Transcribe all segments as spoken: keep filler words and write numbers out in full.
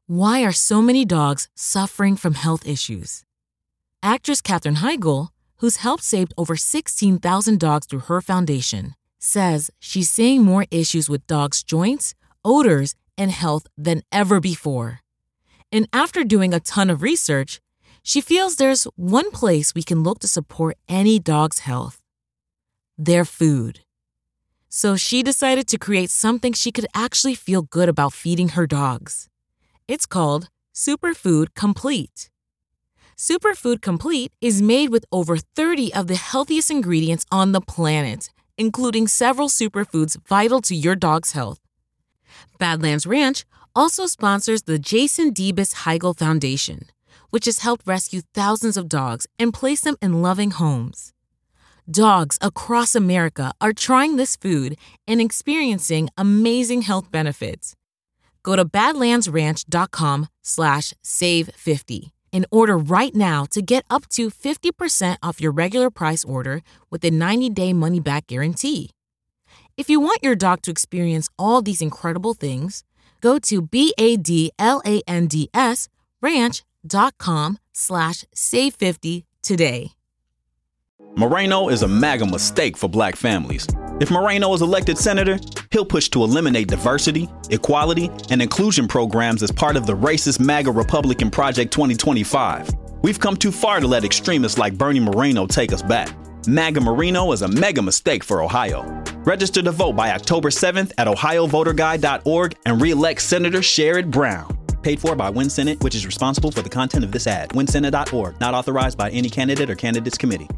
Why are so many dogs suffering from health issues? Actress Katherine Heigl, who's helped save over sixteen thousand dogs through her foundation, says she's seeing more issues with dogs' joints, odors, and health than ever before. And after doing a ton of research, she feels there's one place we can look to support any dog's health: their food. So she decided to create something she could actually feel good about feeding her dogs. It's called Superfood Complete. Superfood Complete is made with over thirty of the healthiest ingredients on the planet, including several superfoods vital to your dog's health. Badlands Ranch also sponsors the Jason Debus Heigl Foundation, which has helped rescue thousands of dogs and place them in loving homes. Dogs across America are trying this food and experiencing amazing health benefits. Go to badlandsranch.com slash save 50 and order right now to get up to fifty percent off your regular price order with a ninety-day money-back guarantee. If you want your dog to experience all these incredible things, go to B-A-D-L-A-N-D-S ranch.com slash save 50 today. Moreno is a MAGA mistake for black families. If Moreno is elected senator, he'll push to eliminate diversity, equality, and inclusion programs as part of the racist MAGA Republican Project twenty twenty-five. We've come too far to let extremists like Bernie Moreno take us back. MAGA Moreno is a mega mistake for Ohio. Register to vote by October seventh at ohio voter guide dot org and re-elect Senator Sherrod Brown. Paid for by Win Senate, which is responsible for the content of this ad. win senate dot org, not authorized by any candidate or candidates committee.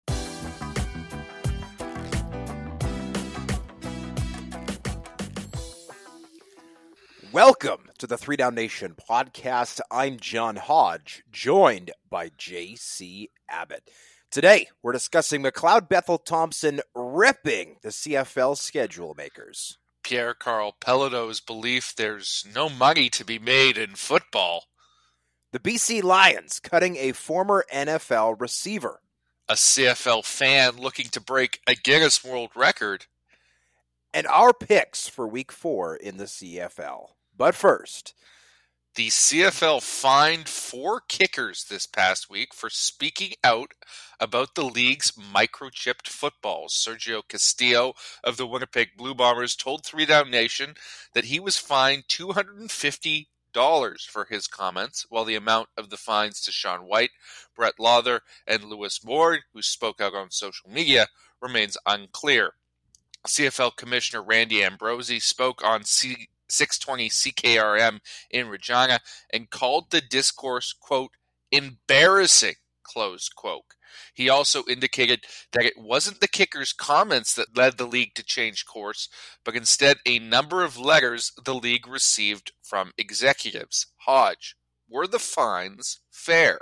Welcome to the Three Down Nation podcast. I'm John Hodge, joined by J C Abbott. Today, we're discussing McLeod Bethel Thompson ripping the C F L schedule makers. Pierre-Carl Pelotto's belief there's no money to be made in football. The B C Lions cutting a former N F L receiver. A C F L fan looking to break a Guinness World Record. And our picks for week four in the C F L. But first, the C F L fined four kickers this past week for speaking out about the league's microchipped footballs. Sergio Castillo of the Winnipeg Blue Bombers told Three Down Nation that he was fined two hundred fifty dollars for his comments, while the amount of the fines to Sean White, Brett Lauther, and Lewis Ward, who spoke out on social media, remains unclear. C F L Commissioner Randy Ambrosie spoke on C- six twenty C K R M in Regina and called the discourse, quote, embarrassing, close quote. He also indicated that it wasn't the kicker's comments that led the league to change course, but instead a number of letters the league received from executives. Hodge, were the fines fair?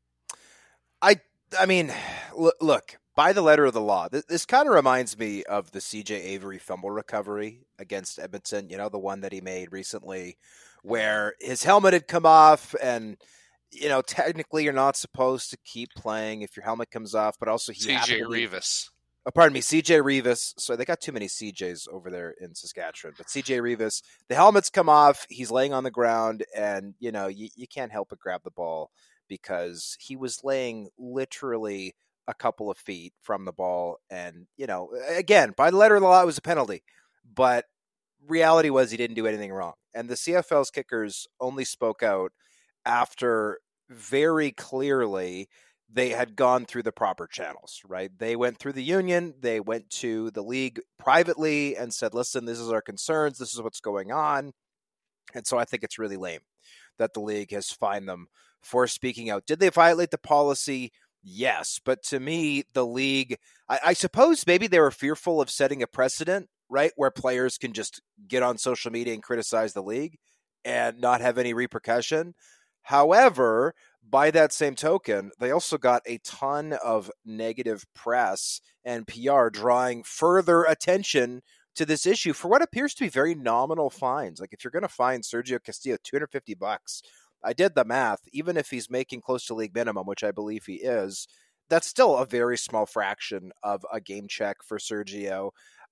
I, I mean, look, look, by the letter of the law, this, this kind of reminds me of the C J Avery fumble recovery against Edmonton, you know, the one that he made recently where his helmet had come off and, you know, technically you're not supposed to keep playing if your helmet comes off, but also he C J Revis. Oh, pardon me, C J Revis. So they got too many C Js over there in Saskatchewan, but C J Revis, the helmet's come off, he's laying on the ground, and, you know, you, you can't help but grab the ball because he was laying literally a couple of feet from the ball. And, you know, again, by the letter of the law, it was a penalty, but reality was he didn't do anything wrong. And the C F L's kickers only spoke out after very clearly they had gone through the proper channels, right? They went through the union, they went to the league privately and said, listen, this is our concerns, this is what's going on. And so I think it's really lame that the league has fined them for speaking out. Did they violate the policy? Yes. But to me, the league, I, I suppose maybe they were fearful of setting a precedent, right? Where players can just get on social media and criticize the league and not have any repercussion. However, by that same token, they also got a ton of negative press and P R drawing further attention to this issue for what appears to be very nominal fines. Like if you're going to fine Sergio Castillo two hundred fifty bucks, I did the math, even if he's making close to league minimum, which I believe he is, that's still a very small fraction of a game check for Sergio.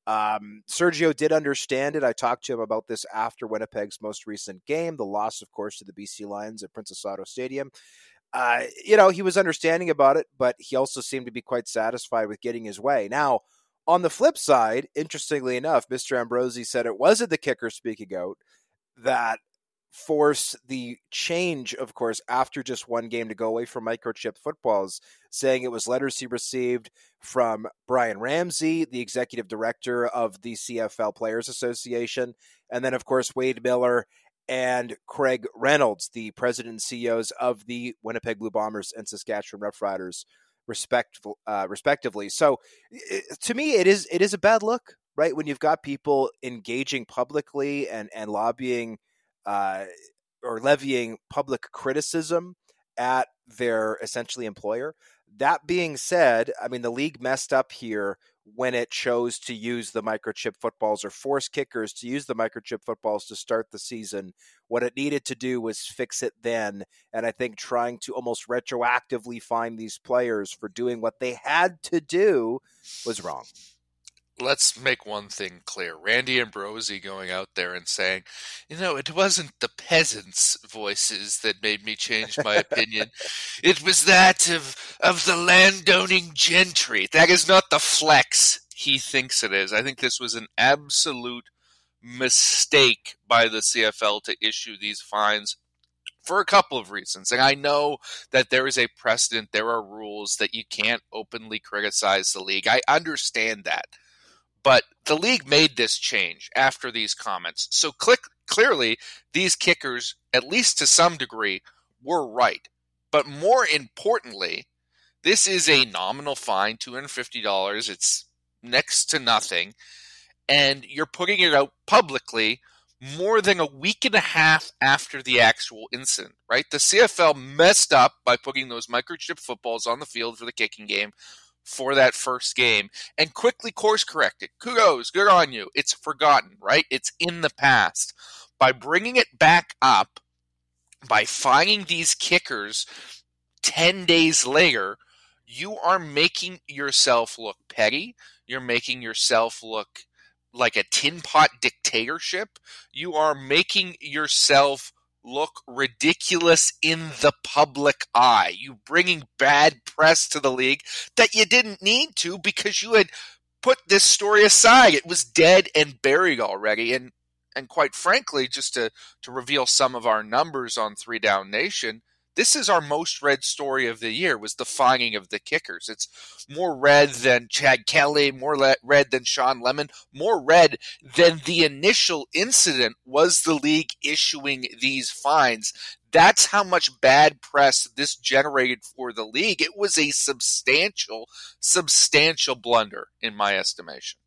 Um, Sergio did understand it. I talked to him about this after Winnipeg's most recent game, the loss, of course, to the B C Lions at Princess Auto Stadium. Uh, you know, he was understanding about it, but he also seemed to be quite satisfied with getting his way. Now, on the flip side, interestingly enough, Mister Ambrosie said it wasn't the kicker speaking out that forced the change, of course, after just one game to go away from microchip footballs, saying it was letters he received from Brian Ramsey, the executive director of the C F L Players Association, and then, of course, Wade Miller and Craig Reynolds, the president and C E Os of the Winnipeg Blue Bombers and Saskatchewan Roughriders, respect, uh, respectively. So, it, to me, it is it is a bad look, right? When you've got people engaging publicly and, and lobbying uh, or levying public criticism at their essentially employer. That being said, I mean, the league messed up here when it chose to use the microchip footballs or force kickers to use the microchip footballs to start the season. What it needed to do was fix it then. And I think trying to almost retroactively fine these players for doing what they had to do was wrong. Let's make one thing clear. Randy Ambrosie going out there and saying, you know, it wasn't the peasants' voices that made me change my opinion. It was that of of the landowning gentry. That is not the flex he thinks it is. I think this was an absolute mistake by the C F L to issue these fines for a couple of reasons. And I know that there is a precedent, there are rules that you can't openly criticize the league. I understand that. But the league made this change after these comments. So click, clearly, these kickers, at least to some degree, were right. But more importantly, this is a nominal fine, two hundred fifty dollars. It's next to nothing. And you're putting it out publicly more than a week and a half after the actual incident, right? The C F L messed up by putting those microchip footballs on the field for the kicking game for that first game and quickly course corrected. Kudos, good on you. It's forgotten, right? It's in the past. By bringing it back up, by fining these kickers ten days later, you are making yourself look petty. You're making yourself look like a tin pot dictatorship. You are making yourself look ridiculous in the public eye. You bringing bad press to the league that you didn't need to because you had put this story aside. It was dead and buried already. And and quite frankly, just to, to reveal some of our numbers on Three Down Nation, this is our most read story of the year, was the fining of the kickers. It's more read than Chad Kelly, more le- read than Sean Lemon, more read than the initial incident was the league issuing these fines. That's how much bad press this generated for the league. It was a substantial, substantial blunder in my estimation.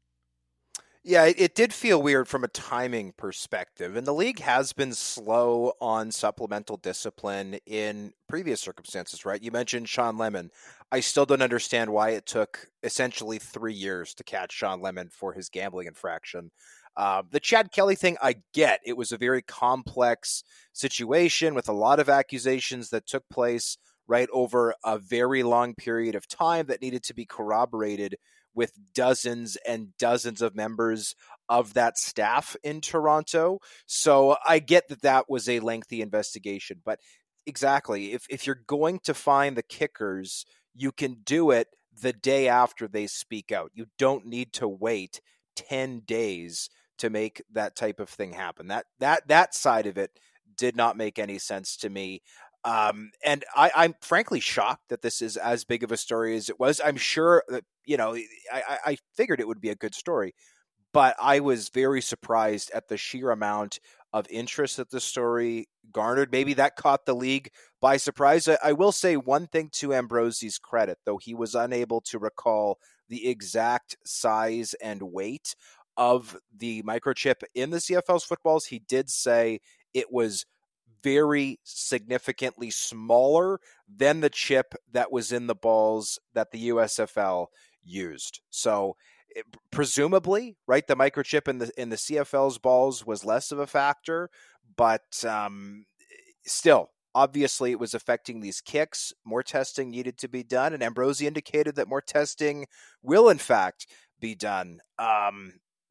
Yeah, it, it did feel weird from a timing perspective, and the league has been slow on supplemental discipline in previous circumstances, right? You mentioned Sean Lemon. I still don't understand why it took essentially three years to catch Sean Lemon for his gambling infraction. Uh, the Chad Kelly thing, I get. It was a very complex situation with a lot of accusations that took place right over a very long period of time that needed to be corroborated with dozens and dozens of members of that staff in Toronto. So I get that that was a lengthy investigation. But exactly, if, if you're going to find the kickers, you can do it the day after they speak out. You don't need to wait ten days to make that type of thing happen. That that that side of it did not make any sense to me. Um, and I, I'm frankly shocked that this is as big of a story as it was. I'm sure that, you know, I, I figured it would be a good story, but I was very surprised at the sheer amount of interest that the story garnered. Maybe that caught the league by surprise. I, I will say one thing to Ambrosie's credit, though he was unable to recall the exact size and weight of the microchip in the C F L's footballs. He did say it was very significantly smaller than the chip that was in the balls that the U S F L used. So it, presumably, right, the microchip in the in the C F L's balls was less of a factor, but um, still, obviously, it was affecting these kicks. More testing needed to be done, and Ambrosie indicated that more testing will, in fact, be done. Um,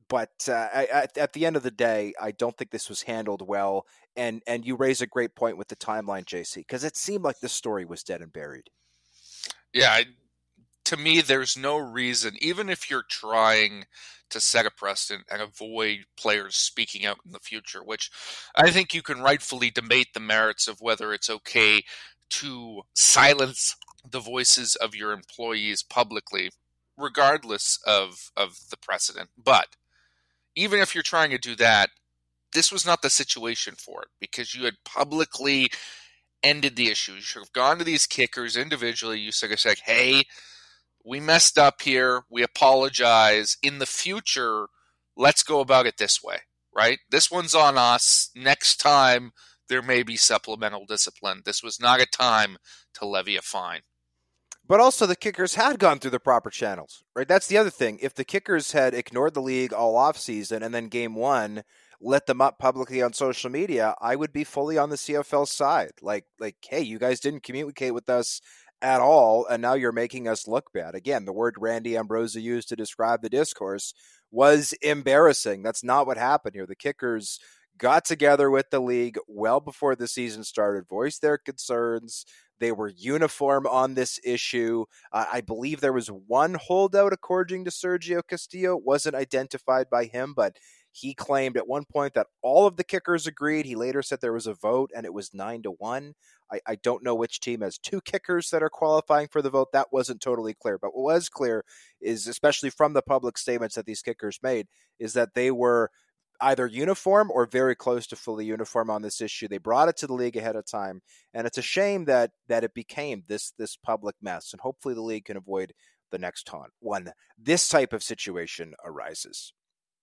but uh, I, at, at the end of the day, I don't think this was handled well. And and you raise a great point with the timeline, J C, because it seemed like this story was dead and buried. Yeah, I, to me, there's no reason, even if you're trying to set a precedent and avoid players speaking out in the future, which I think you can rightfully debate the merits of whether it's okay to silence the voices of your employees publicly, regardless of, of the precedent. But even if you're trying to do that, this was not the situation for it, because you had publicly ended the issue. You should have gone to these kickers individually. You should have said, hey, we messed up here. We apologize. In the future, let's go about it this way, right? This one's on us. Next time, there may be supplemental discipline. This was not a time to levy a fine. But also the kickers had gone through the proper channels, right? That's the other thing. If the kickers had ignored the league all offseason and then game one let them up publicly on social media, I would be fully on the C F L side. Like, like, hey, you guys didn't communicate with us at all, and now you're making us look bad. Again, the word Randy Ambrosia used to describe the discourse was embarrassing. That's not what happened here. The kickers got together with the league well before the season started, voiced their concerns. They were uniform on this issue. Uh, I believe there was one holdout, according to Sergio Castillo. It wasn't identified by him, but he claimed at one point that all of the kickers agreed. He later said there was a vote and it was nine to one. I, I don't know which team has two kickers that are qualifying for the vote. That wasn't totally clear. But what was clear is, especially from the public statements that these kickers made, is that they were either uniform or very close to fully uniform on this issue. They brought it to the league ahead of time. And it's a shame that that it became this this public mess. And hopefully the league can avoid the next one. This type of situation arises.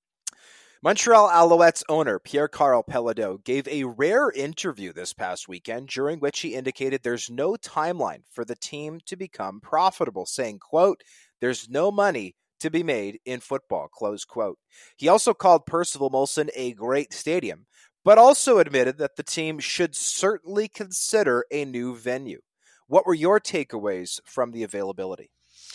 Montreal Alouettes owner Pierre-Karl Péladeau gave a rare interview this past weekend during which he indicated there's no timeline for the team to become profitable, saying, quote, "There's no money to be made in football," close quote. He also called Percival Molson a great stadium, but also admitted that the team should certainly consider a new venue. What were your takeaways from the availability?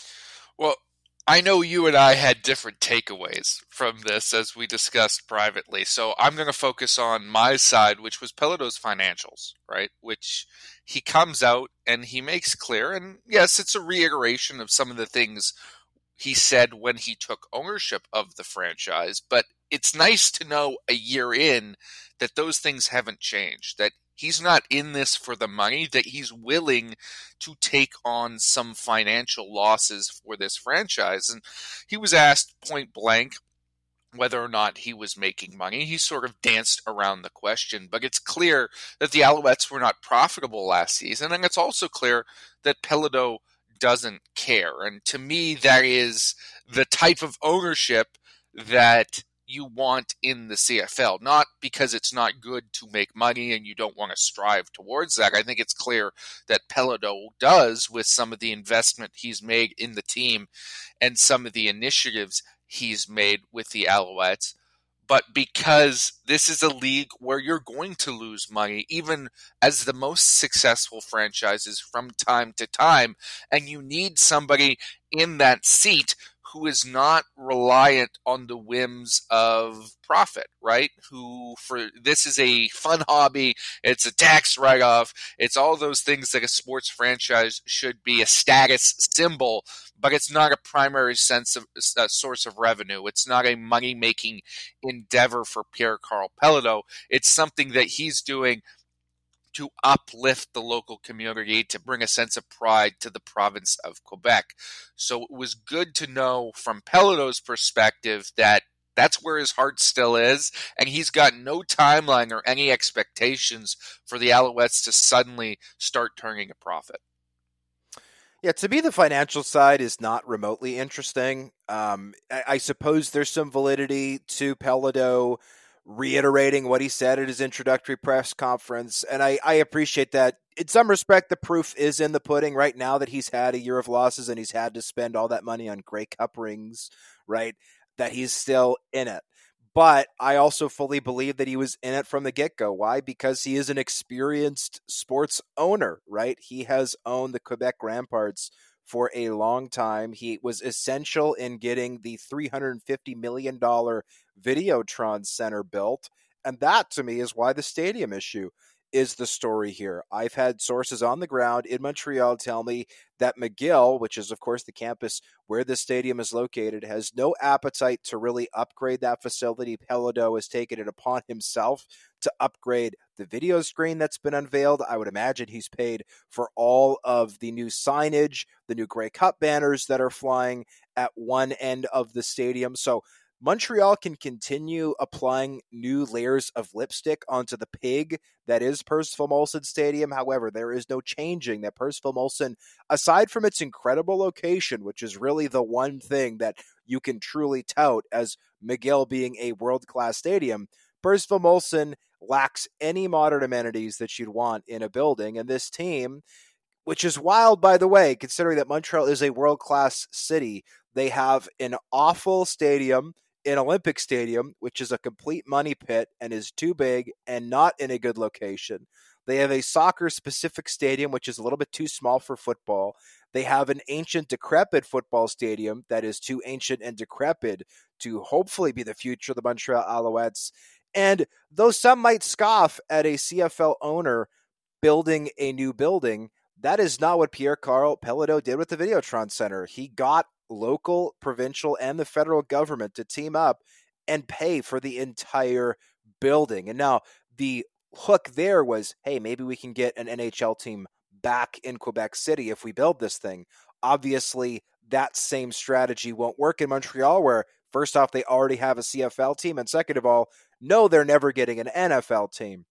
Well, I know you and I had different takeaways from this as we discussed privately, so I'm going to focus on my side, which was Péladeau's financials, right? Which he comes out and he makes clear, and yes, it's a reiteration of some of the things he said when he took ownership of the franchise, but it's nice to know a year in that those things haven't changed, that he's not in this for the money, that he's willing to take on some financial losses for this franchise. And he was asked point blank whether or not he was making money. He sort of danced around the question, but it's clear that the Alouettes were not profitable last season, and it's also clear that Péladeau doesn't care. And to me, that is the type of ownership that you want in the C F L, not because it's not good to make money and you don't want to strive towards that. I think it's clear that Péladeau does with some of the investment he's made in the team and some of the initiatives he's made with the Alouettes, but because this is a league where you're going to lose money, even as the most successful franchises from time to time, and you need somebody in that seat who is not reliant on the whims of profit, right? Who, for this is a fun hobby, it's a tax write-off, it's all those things that a sports franchise should be, a status symbol, but it's not a primary sense of uh, source of revenue. It's not a money-making endeavor for Pierre-Karl Péladeau. It's something that he's doing to uplift the local community, to bring a sense of pride to the province of Quebec. So it was good to know from Péladeau's perspective that that's where his heart still is, and he's got no timeline or any expectations for the Alouettes to suddenly start turning a profit. Yeah, to me, the financial side is not remotely interesting. Um, I, I suppose there's some validity to Péladeau reiterating what he said at his introductory press conference. And I, I appreciate that. In some respect, the proof is in the pudding right now that he's had a year of losses and he's had to spend all that money on Grey Cup rings, right? That he's still in it. But I also fully believe that he was in it from the get-go. Why? Because he is an experienced sports owner, right? He has owned the Quebec Ramparts for a long time. He was essential in getting the three hundred fifty million dollars Videotron Center built. And that, to me, is why the stadium issue is the story here. I've had sources on the ground in Montreal tell me that McGill, which is, of course, the campus where the stadium is located, has no appetite to really upgrade that facility. Pelodeau has taken it upon himself to upgrade the video screen that's been unveiled. I would imagine he's paid for all of the new signage, the new Grey Cup banners that are flying at one end of the stadium. So Montreal can continue applying new layers of lipstick onto the pig that is Percival Molson Stadium. However, there is no changing that Percival Molson, aside from its incredible location, which is really the one thing that you can truly tout as McGill being a world-class stadium, Percival Molson lacks any modern amenities that you'd want in a building. And this team, which is wild, by the way, considering that Montreal is a world-class city, they have an awful stadium in Olympic Stadium, which is a complete money pit and is too big and not in a good location. They have a soccer-specific stadium, which is a little bit too small for football. They have an ancient, decrepit football stadium that is too ancient and decrepit to hopefully be the future of the Montreal Alouettes. And though some might scoff at a C F L owner building a new building, that is not what Pierre-Karl Péladeau did with the Videotron Center. He got local, provincial, and the federal government to team up and pay for the entire building. And now the hook there was, hey, maybe we can get an N H L team back in Quebec City if we build this thing. Obviously, that same strategy won't work in Montreal, where first off, they already have a C F L team, and second of all, no, they're never getting an N F L team.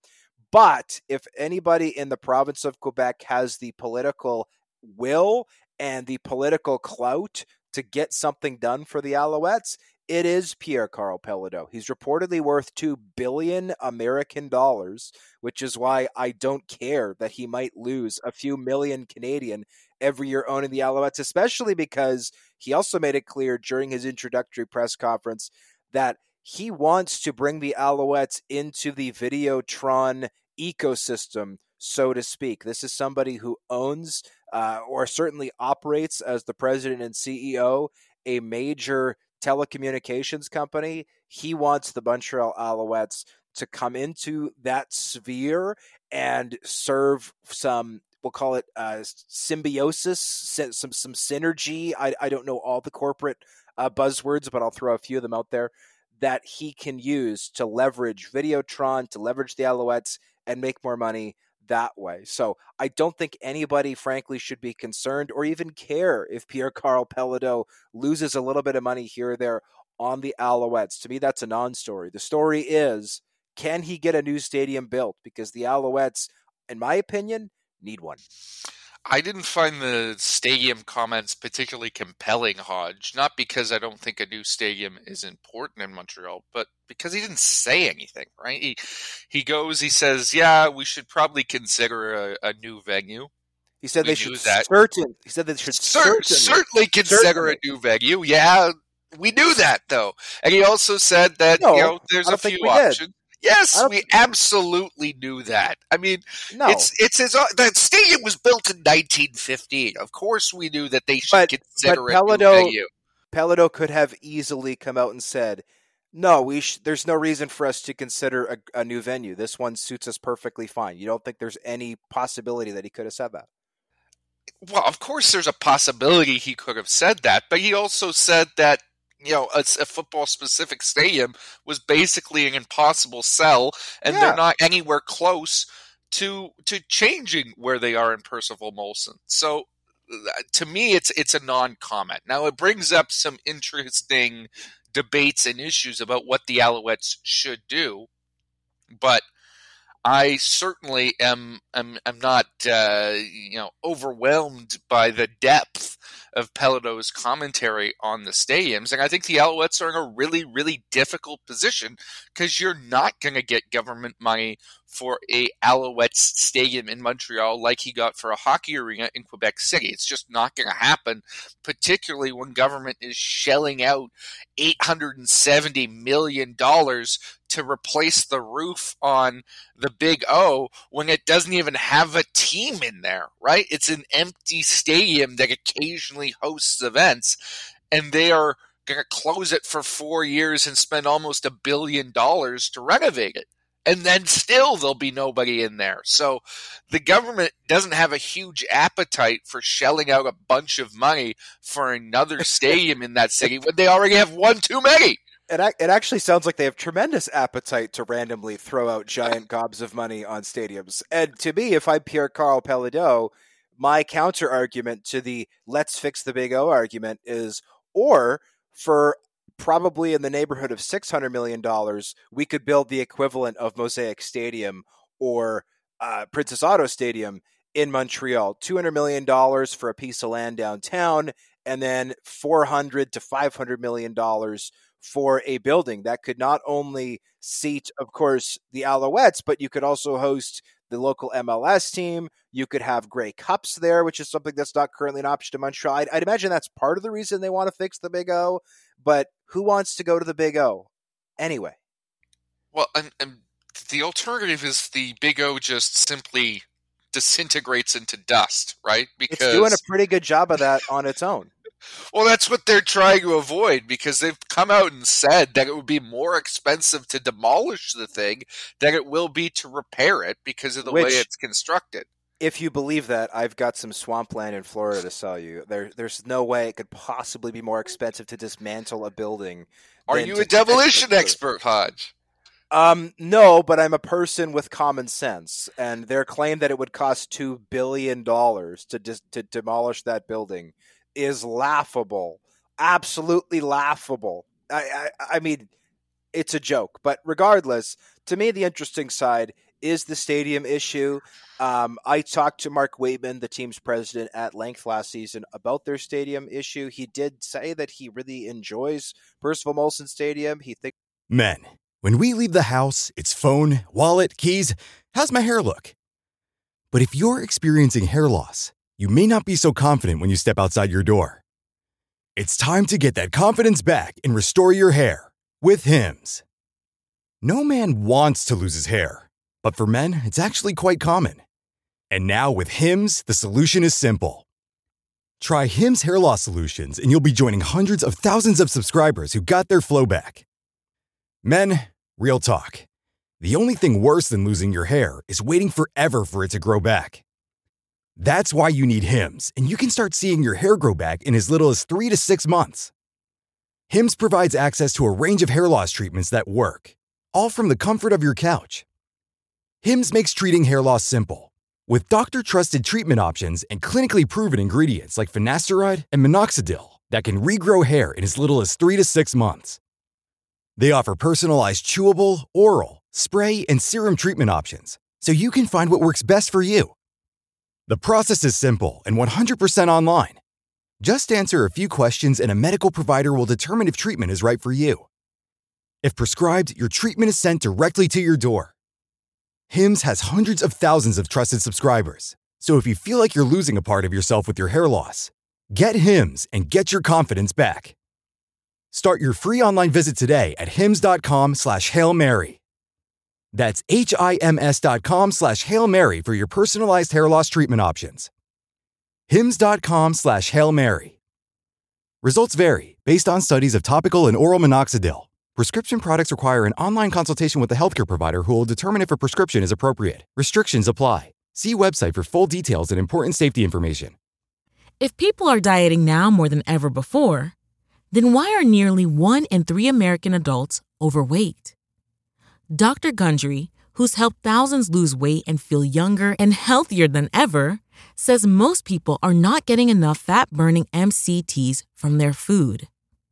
But if anybody in the province of Quebec has the political will and the political clout to get something done for the Alouettes, it is Pierre-Karl Péladeau. He's reportedly worth two billion American dollars, which is why I don't care that he might lose a few million Canadian every year owning the Alouettes, especially because he also made it clear during his introductory press conference that he wants to bring the Alouettes into the Videotron ecosystem, so to speak. This is somebody who owns uh, or certainly operates as the president and C E O a major telecommunications company. He wants the Montreal Alouettes to come into that sphere and serve some, we'll call it uh, symbiosis, some some synergy. I, I don't know all the corporate uh, buzzwords, but I'll throw a few of them out there that he can use to leverage Videotron, to leverage the Alouettes, and make more money that way. So I don't think anybody, frankly, should be concerned or even care if Pierre-Karl Péladeau loses a little bit of money here or there on the Alouettes. To me, that's a non-story. The story is, can he get a new stadium built? Because the Alouettes, in my opinion, need one. I didn't find the stadium comments particularly compelling, Hodge, not because I don't think a new stadium is important in Montreal, but because he didn't say anything, right? He he goes, he says, yeah, we should probably consider a, a new venue. He said we they should that. certain. He said they should Cer- certainly, certainly consider certainly. a new venue. Yeah, we knew that, though. And he also said that, no, you know, there's a few options. Did. Yes, we absolutely knew that. I mean, no. it's it's as that stadium was built in nineteen fifteen. Of course, we knew that they should but, consider but it. Péladeau, Péladeau could have easily come out and said, "No, we sh- there's no reason for us to consider a, a new venue. This one suits us perfectly fine." You don't think there's any possibility that he could have said that? Well, of course, there's a possibility he could have said that, but he also said that, you know, a, a football-specific stadium was basically an impossible sell, and yeah. they're not anywhere close to to changing where they are in Percival Molson. So, to me, it's it's a non-comment. Now, it brings up some interesting debates and issues about what the Alouettes should do, but I certainly am am, am not uh, you know overwhelmed by the depth of Péladeau's commentary on the stadiums, and I think the Alouettes are in a really, really difficult position because you're not going to get government money for a Alouettes stadium in Montreal like he got for a hockey arena in Quebec City. It's just not going to happen, particularly when government is shelling out eight hundred seventy million dollars to replace the roof on the Big O when it doesn't even have a team in there, right? It's an empty stadium that occasionally hosts events, and they are going to close it for four years and spend almost a billion dollars to renovate it. And then still there'll be nobody in there. So the government doesn't have a huge appetite for shelling out a bunch of money for another stadium in that city when they already have one too many. It, it actually sounds like they have tremendous appetite to randomly throw out giant gobs of money on stadiums. And to me, if I'm Pierre-Karl Péladeau, my counter argument to the let's fix the Big O argument is, or for probably in the neighborhood of six hundred million dollars, we could build the equivalent of Mosaic Stadium or uh, Princess Auto Stadium in Montreal. two hundred million dollars for a piece of land downtown, and then four hundred to five hundred million dollars for a building that could not only seat, of course, the Alouettes, but you could also host the local M L S team. You could have Grey Cups there, which is something that's not currently an option in Montreal. I'd, I'd imagine that's part of the reason they want to fix the Big O, but who wants to go to the Big O anyway? Well, and, and the alternative is the Big O just simply disintegrates into dust, right? Because it's doing a pretty good job of that on its own. Well, that's what they're trying to avoid, because they've come out and said that it would be more expensive to demolish the thing than it will be to repair it because of the Which, way it's constructed. If you believe that, I've got some swampland in Florida to sell you. There, there's no way it could possibly be more expensive to dismantle a building. Are you a demolition expert, Hodge? Um, no, but I'm a person with common sense, and their claim that it would cost two billion dollars to dis- to demolish that building is laughable. Absolutely laughable. I, I, I mean, it's a joke. But regardless, to me, the interesting side is the stadium issue. Um, I talked to Mark Waitman, the team's president, at length last season about their stadium issue. He did say that he really enjoys Percival Molson Stadium. He thinks Men, when we leave the house, it's phone, wallet, keys. How's my hair look? But if you're experiencing hair loss, you may not be so confident when you step outside your door. It's time to get that confidence back and restore your hair with Hims. No man wants to lose his hair, but for men, it's actually quite common. And now with Hims, the solution is simple. Try Hims hair loss solutions and you'll be joining hundreds of thousands of subscribers who got their flow back. Men, real talk. The only thing worse than losing your hair is waiting forever for it to grow back. That's why you need Hims, and you can start seeing your hair grow back in as little as three to six months. Hims provides access to a range of hair loss treatments that work, all from the comfort of your couch. Hims makes treating hair loss simple, with doctor-trusted treatment options and clinically proven ingredients like finasteride and minoxidil that can regrow hair in as little as three to six months. They offer personalized chewable, oral, spray, and serum treatment options, so you can find what works best for you. The process is simple and one hundred percent online. Just answer a few questions and a medical provider will determine if treatment is right for you. If prescribed, your treatment is sent directly to your door. Hims has hundreds of thousands of trusted subscribers, so if you feel like you're losing a part of yourself with your hair loss, get Hims and get your confidence back. Start your free online visit today at hims.com slash Hail Mary. That's H-I-M-S dot com slash Hail Mary for your personalized hair loss treatment options. Hims.com slash Hail Mary. Results vary based on studies of topical and oral minoxidil. Prescription products require an online consultation with a healthcare provider who will determine if a prescription is appropriate. Restrictions apply. See website for full details and important safety information. If people are dieting now more than ever before, then why are nearly one in three American adults overweight? Doctor Gundry, who's helped thousands lose weight and feel younger and healthier than ever, says most people are not getting enough fat-burning M C Ts from their food.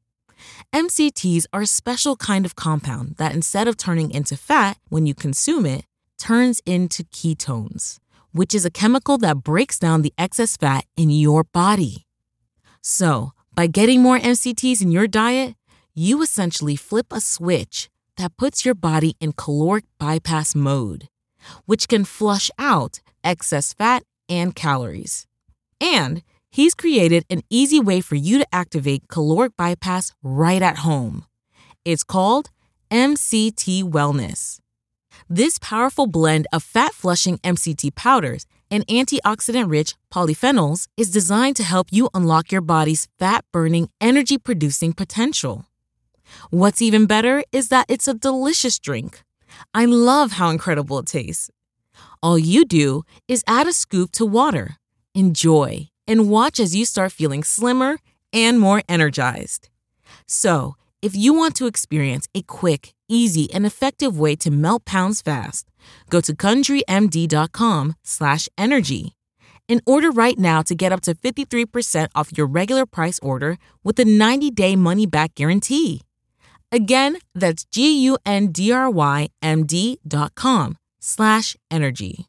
M C Ts are a special kind of compound that instead of turning into fat when you consume it, turns into ketones, which is a chemical that breaks down the excess fat in your body. So, by getting more M C Ts in your diet, you essentially flip a switch that puts your body in caloric bypass mode, which can flush out excess fat and calories. And he's created an easy way for you to activate caloric bypass right at home. It's called M C T Wellness. This powerful blend of fat-flushing M C T powders and antioxidant-rich polyphenols is designed to help you unlock your body's fat-burning, energy-producing potential. What's even better is that it's a delicious drink. I love how incredible it tastes. All you do is add a scoop to water, enjoy, and watch as you start feeling slimmer and more energized. So, if you want to experience a quick, easy, and effective way to melt pounds fast, go to CountryMD.com slash energy and order right now to get up to fifty-three percent off your regular price order with a ninety-day money-back guarantee. Again, that's G-U-N-D-R-Y-M-D dot com slash energy.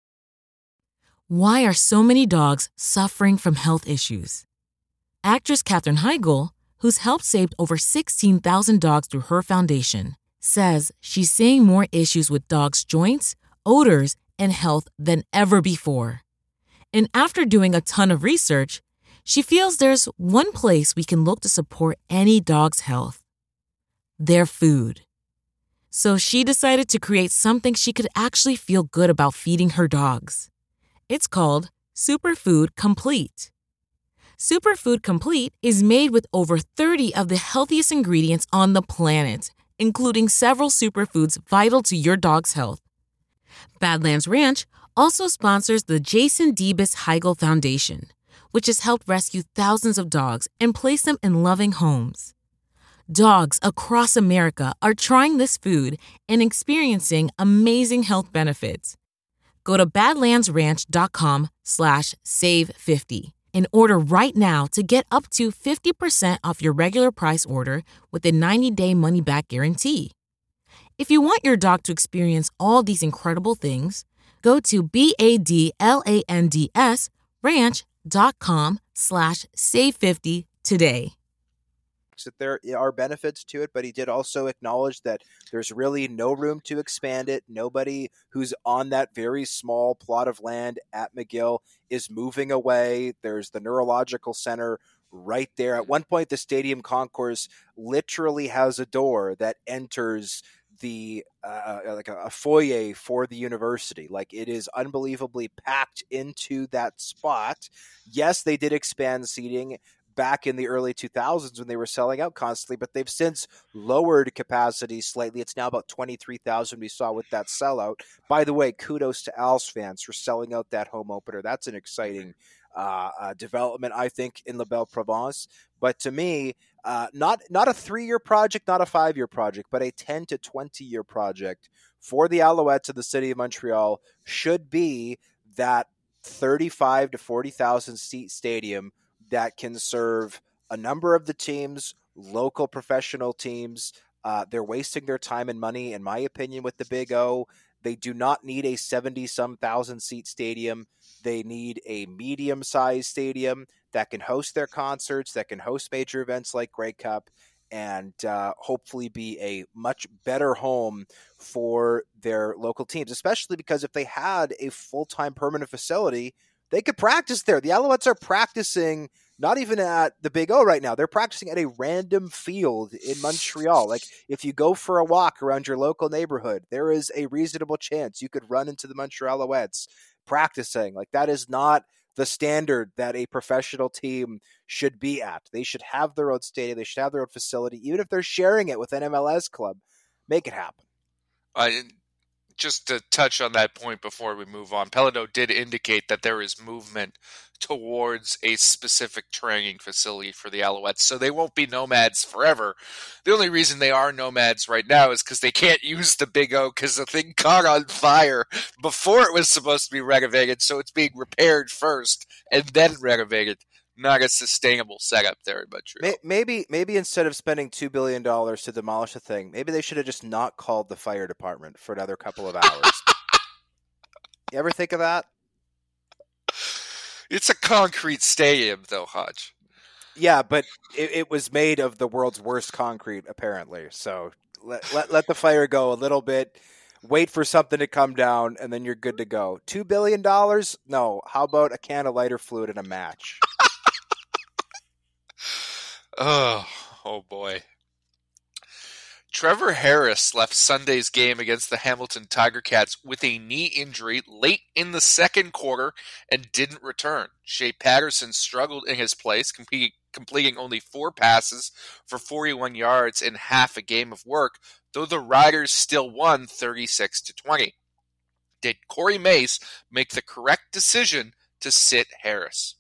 Why are so many dogs suffering from health issues? Actress Katherine Heigl, who's helped save over sixteen thousand dogs through her foundation, says she's seeing more issues with dogs' joints, odors, and health than ever before. And after doing a ton of research, she feels there's one place we can look to support any dog's health: their food. So she decided to create something she could actually feel good about feeding her dogs. It's called Superfood Complete. Superfood Complete is made with over thirty of the healthiest ingredients on the planet, including several superfoods vital to your dog's health. Badlands Ranch also sponsors the Jason Debus Heigl Foundation, which has helped rescue thousands of dogs and place them in loving homes. Dogs across America are trying this food and experiencing amazing health benefits. Go to badlandsranch.com slash save 50 and order right now to get up to fifty percent off your regular price order with a ninety-day money-back guarantee. If you want your dog to experience all these incredible things, go to B-A-D-L-A-N-D-S ranch.com slash save 50 today. That there are benefits to it, but he did also acknowledge that there's really no room to expand it. Nobody who's on that very small plot of land at McGill is moving away. There's the neurological center right there. At one point, the stadium concourse literally has a door that enters the uh, like a, a foyer for the university. Like, it is unbelievably packed into that spot. Yes, they did expand seating back in the early two thousands when they were selling out constantly, but they've since lowered capacity slightly. It's now about twenty-three thousand we saw with that sellout. By the way, kudos to Als fans for selling out that home opener. That's an exciting uh, uh, development, I think, in La Belle Provence. But to me, uh, not not a three-year project, not a five-year project, but a ten to twenty-year project for the Alouettes of the city of Montreal should be that thirty-five to forty thousand seat stadium that can serve a number of the teams, local professional teams. Uh, they're wasting their time and money, in my opinion, with the Big O. They do not need a seventy-some thousand seat stadium. They need a medium-sized stadium that can host their concerts, that can host major events like Grey Cup, and uh, hopefully be a much better home for their local teams, especially because if they had a full-time permanent facility, they could practice there. The Alouettes are practicing not even at the Big O right now. They're practicing at a random field in Montreal. Like, if you go for a walk around your local neighborhood, there is a reasonable chance you could run into the Montreal Alouettes practicing. Like, that is not the standard that a professional team should be at. They should have their own stadium. They should have their own facility. Even if they're sharing it with an M L S club, make it happen. I Just to touch on that point before we move on, Pelado did indicate that there is movement towards a specific training facility for the Alouettes, so they won't be nomads forever. The only reason they are nomads right now is because they can't use the Big O because the thing caught on fire before it was supposed to be renovated, so it's being repaired first and then renovated. Not a sustainable setup there in Montreal. Maybe, maybe instead of spending two billion dollars to demolish the thing, maybe they should have just not called the fire department for another couple of hours. You ever think of that? It's a concrete stadium, though, Hodge. Yeah, but it, it was made of the world's worst concrete, apparently. So let, let let the fire go a little bit. wait for something to come down, and then you're good to go. Two billion dollars? No. How about a can of lighter fluid and a match? oh, oh boy. Trevor Harris left Sunday's game against the Hamilton Tiger Cats with a knee injury late in the second quarter and didn't return. Shea Patterson struggled in his place, completing, completing only four passes for forty-one yards in half a game of work, though the Riders still won thirty-six to twenty. Did Corey Mace make the correct decision to sit Harris?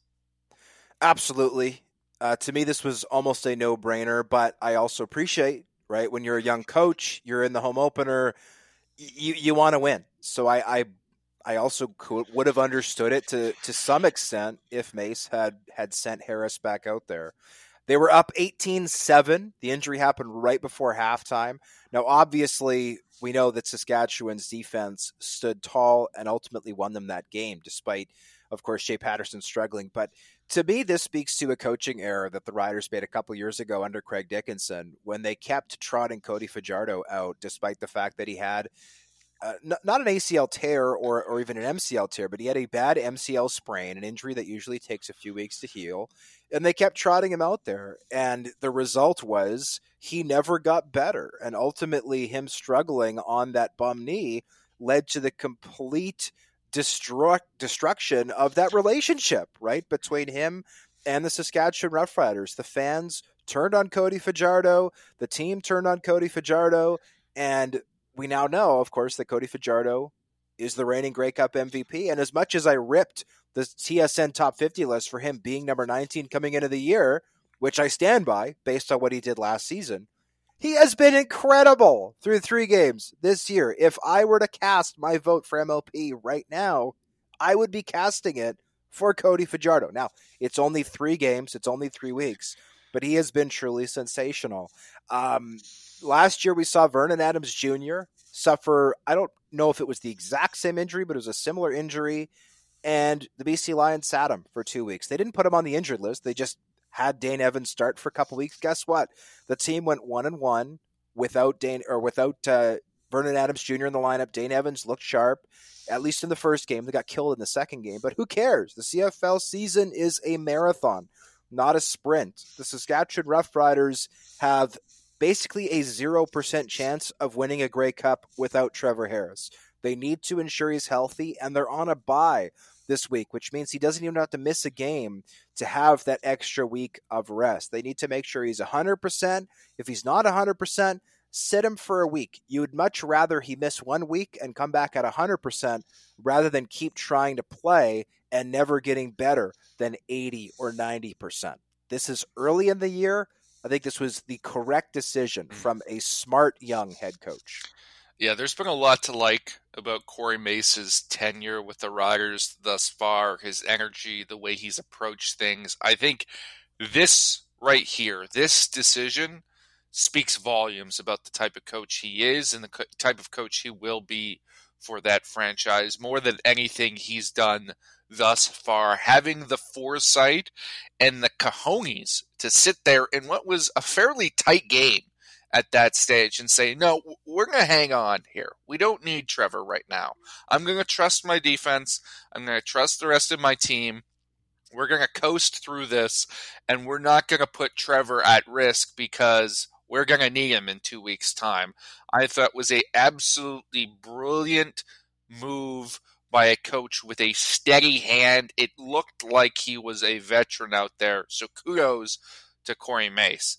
Absolutely. Uh, to me, this was almost a no-brainer, but I also appreciate, right, when you're a young coach, you're in the home opener, you you want to win. So I I, I also could, would have understood it to to some extent if Mace had, had sent Harris back out there. They were up eighteen seven. The injury happened right before halftime. Now, obviously, we know that Saskatchewan's defense stood tall and ultimately won them that game, despite, of course, Shea Patterson struggling. But to me, this speaks to a coaching error that the Riders made a couple years ago under Craig Dickinson when they kept trotting Cody Fajardo out, despite the fact that he had uh, n- not an A C L tear or, or even an M C L tear, but he had a bad M C L sprain, an injury that usually takes a few weeks to heal. And they kept trotting him out there. And the result was he never got better. And ultimately, him struggling on that bum knee led to the complete destruct, destruction of that relationship, right, between him and the Saskatchewan Roughriders. The fans turned on Cody Fajardo. The team turned on Cody Fajardo. And we now know, of course, that Cody Fajardo is the reigning Grey Cup M V P. And as much as I ripped the T S N top fifty list for him being number nineteen coming into the year, which I stand by based on what he did last season, he has been incredible through three games this year. If I were to cast my vote for M L P right now, I would be casting it for Cody Fajardo. Now, it's only three games. It's only three weeks. But he has been truly sensational. Um, last year, we saw Vernon Adams Junior suffer, I don't know if it was the exact same injury, but it was a similar injury. And the B C Lions sat him for two weeks. They didn't put him on the injured list. They just had Dane Evans start for a couple weeks. Guess what? The team went one and one without Dane or without uh, Vernon Adams Junior in the lineup. Dane Evans looked sharp, at least in the first game. They got killed in the second game, but who cares? The C F L season is a marathon, not a sprint. The Saskatchewan Roughriders have basically a zero percent chance of winning a Grey Cup without Trevor Harris. They need to ensure he's healthy, and they're on a bye this week, which means he doesn't even have to miss a game to have that extra week of rest. They need to make sure he's one hundred percent. If he's not one hundred percent, sit him for a week. You would much rather he miss one week and come back at one hundred percent rather than keep trying to play and never getting better than eighty or ninety percent. This is early in the year. I think this was the correct decision from a smart young head coach. Yeah, there's been a lot to like about Corey Mace's tenure with the Riders thus far, his energy, the way he's approached things. I think this right here, this decision speaks volumes about the type of coach he is and the co- type of coach he will be for that franchise. More than anything he's done thus far, having the foresight and the cojones to sit there in what was a fairly tight game at that stage and say, no, we're going to hang on here. We don't need Trevor right now. I'm going to trust my defense. I'm going to trust the rest of my team. We're going to coast through this, and we're not going to put Trevor at risk because we're going to need him in two weeks' time. I thought was a absolutely brilliant move by a coach with a steady hand. It looked like he was a veteran out there, so kudos to Corey Mace.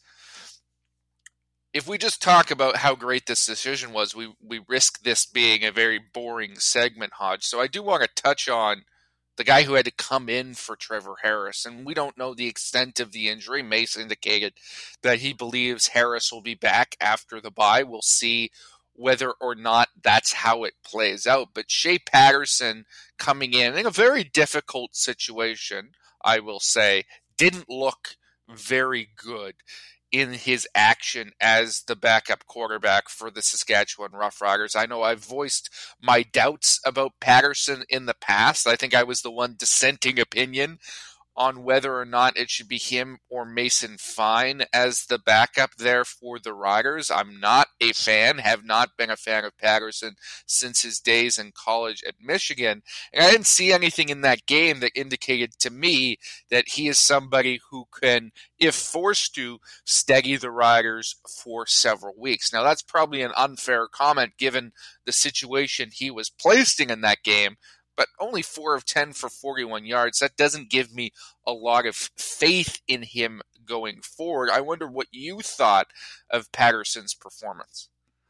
If we just talk about how great this decision was, we, we risk this being a very boring segment, Hodge. So I do want to touch on the guy who had to come in for Trevor Harris. And we don't know the extent of the injury. Mace indicated that he believes Harris will be back after the bye. We'll see whether or not that's how it plays out. But Shea Patterson coming in in a very difficult situation, I will say, didn't look very good in his action as the backup quarterback for the Saskatchewan Roughriders. I know I've voiced my doubts about Patterson in the past. I think I was the one dissenting opinion on whether or not it should be him or Mason Fine as the backup there for the Riders. I'm not a fan, have not been a fan of Patterson since his days in college at Michigan. And I didn't see anything in that game that indicated to me that he is somebody who can, if forced to, steady the Riders for several weeks. Now, that's probably an unfair comment given the situation he was placed in in that game, but only four of ten for forty-one yards. That doesn't give me a lot of faith in him going forward. I wonder what you thought of Patterson's performance.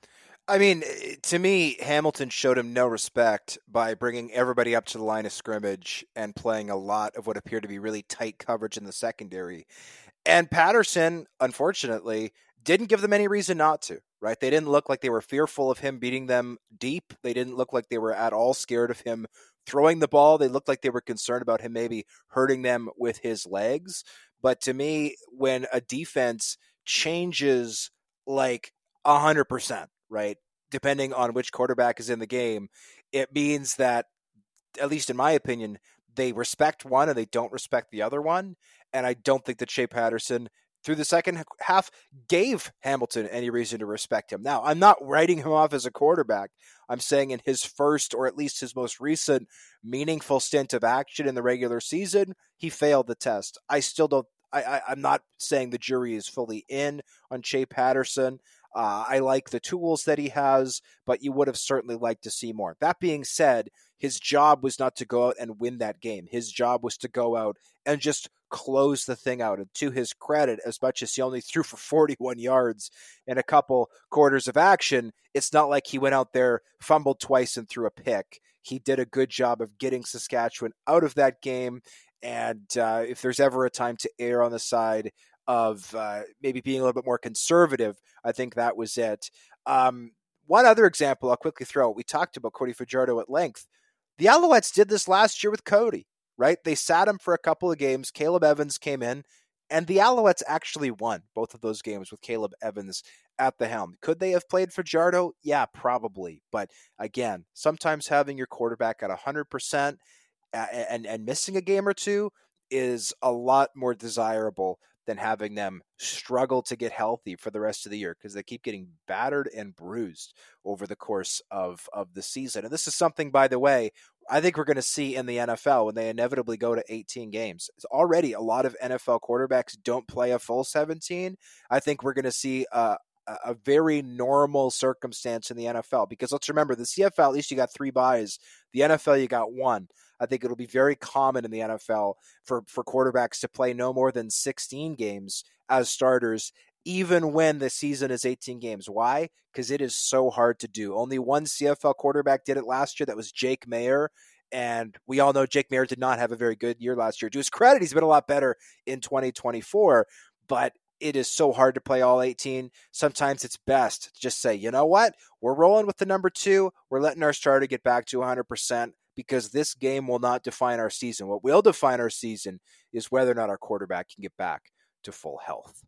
I mean, to me, Hamilton showed him no respect by bringing everybody up to the line of scrimmage and playing a lot of what appeared to be really tight coverage in the secondary. And Patterson, unfortunately, didn't give them any reason not to, right? They didn't look like they were fearful of him beating them deep. They didn't look like they were at all scared of him throwing the ball. They looked like they were concerned about him maybe hurting them with his legs. But to me, when a defense changes like one hundred percent, right, depending on which quarterback is in the game, it means that, at least in my opinion, they respect one and they don't respect the other one. And I don't think that Shea Patterson, through the second half, gave Hamilton any reason to respect him. Now, I'm not writing him off as a quarterback. I'm saying in his first, or at least his most recent, meaningful stint of action in the regular season, he failed the test. I still don't, I, I, I'm not saying the jury is fully in on Shea Patterson. Uh, I like the tools that he has, but you would have certainly liked to see more. That being said, his job was not to go out and win that game. His job was to go out and just close the thing out. And to his credit, as much as he only threw for forty-one yards in a couple quarters of action, it's not like he went out there, fumbled twice, and threw a pick. He did a good job of getting Saskatchewan out of that game. And uh, if there's ever a time to err on the side of uh, maybe being a little bit more conservative, I think that was it. Um, one other example I'll quickly throw. We talked about Cody Fajardo at length. The Alouettes did this last year with Cody, right? They sat him for a couple of games. Caleb Evans came in, and the Alouettes actually won both of those games with Caleb Evans at the helm. Could they have played Fajardo? Yeah, probably. But again, sometimes having your quarterback at one hundred percent and, and missing a game or two is a lot more desirable than having them struggle to get healthy for the rest of the year, because they keep getting battered and bruised over the course of, of the season. And this is something, by the way, I think we're going to see in the N F L when they inevitably go to eighteen games. It's already a lot of N F L quarterbacks don't play a full seventeen. I think we're going to see a, a very normal circumstance in the N F L, because let's remember, the C F L, at least you got three buys. The N F L, you got one. I think it'll be very common in the N F L for, for quarterbacks to play no more than sixteen games as starters, even when the season is eighteen games. Why? Because it is so hard to do. Only one C F L quarterback did it last year. That was Jake Mayer. And we all know Jake Mayer did not have a very good year last year. To his credit, he's been a lot better in twenty twenty-four, but it is so hard to play all eighteen. Sometimes it's best to just say, you know what? We're rolling with the number two. We're letting our starter get back to one hundred percent. Because this game will not define our season. What will define our season is whether or not our quarterback can get back to full health.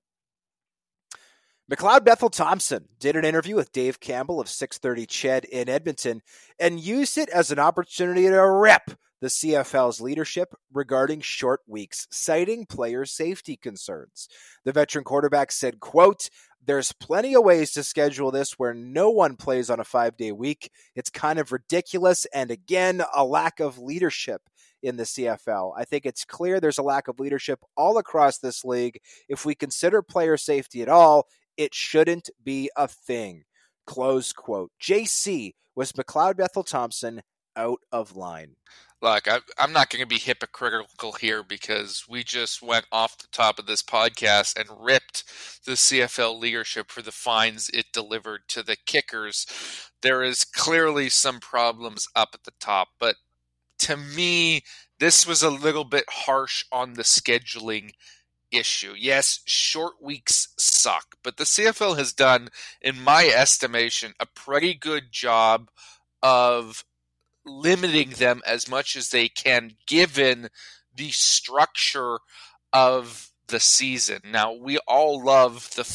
McLeod Bethel Thompson did an interview with Dave Campbell of six thirty C H E D in Edmonton and used it as an opportunity to rip the C F L's leadership regarding short weeks, citing player safety concerns. The veteran quarterback said, quote, "There's plenty of ways to schedule this where no one plays on a five-day week. It's kind of ridiculous, and again, a lack of leadership in the C F L. I think it's clear there's a lack of leadership all across this league. If we consider player safety at all, it shouldn't be a thing." Close quote. J C, was McLeod Bethel Thompson out of line? Look, I, I'm not going to be hypocritical here because we just went off the top of this podcast and ripped the C F L leadership for the fines it delivered to the kickers. There is clearly some problems up at the top, but to me, this was a little bit harsh on the scheduling issue. Yes, short weeks suck, but the C F L has done, in my estimation, a pretty good job of limiting them as much as they can given the structure of the season. Now, we all love the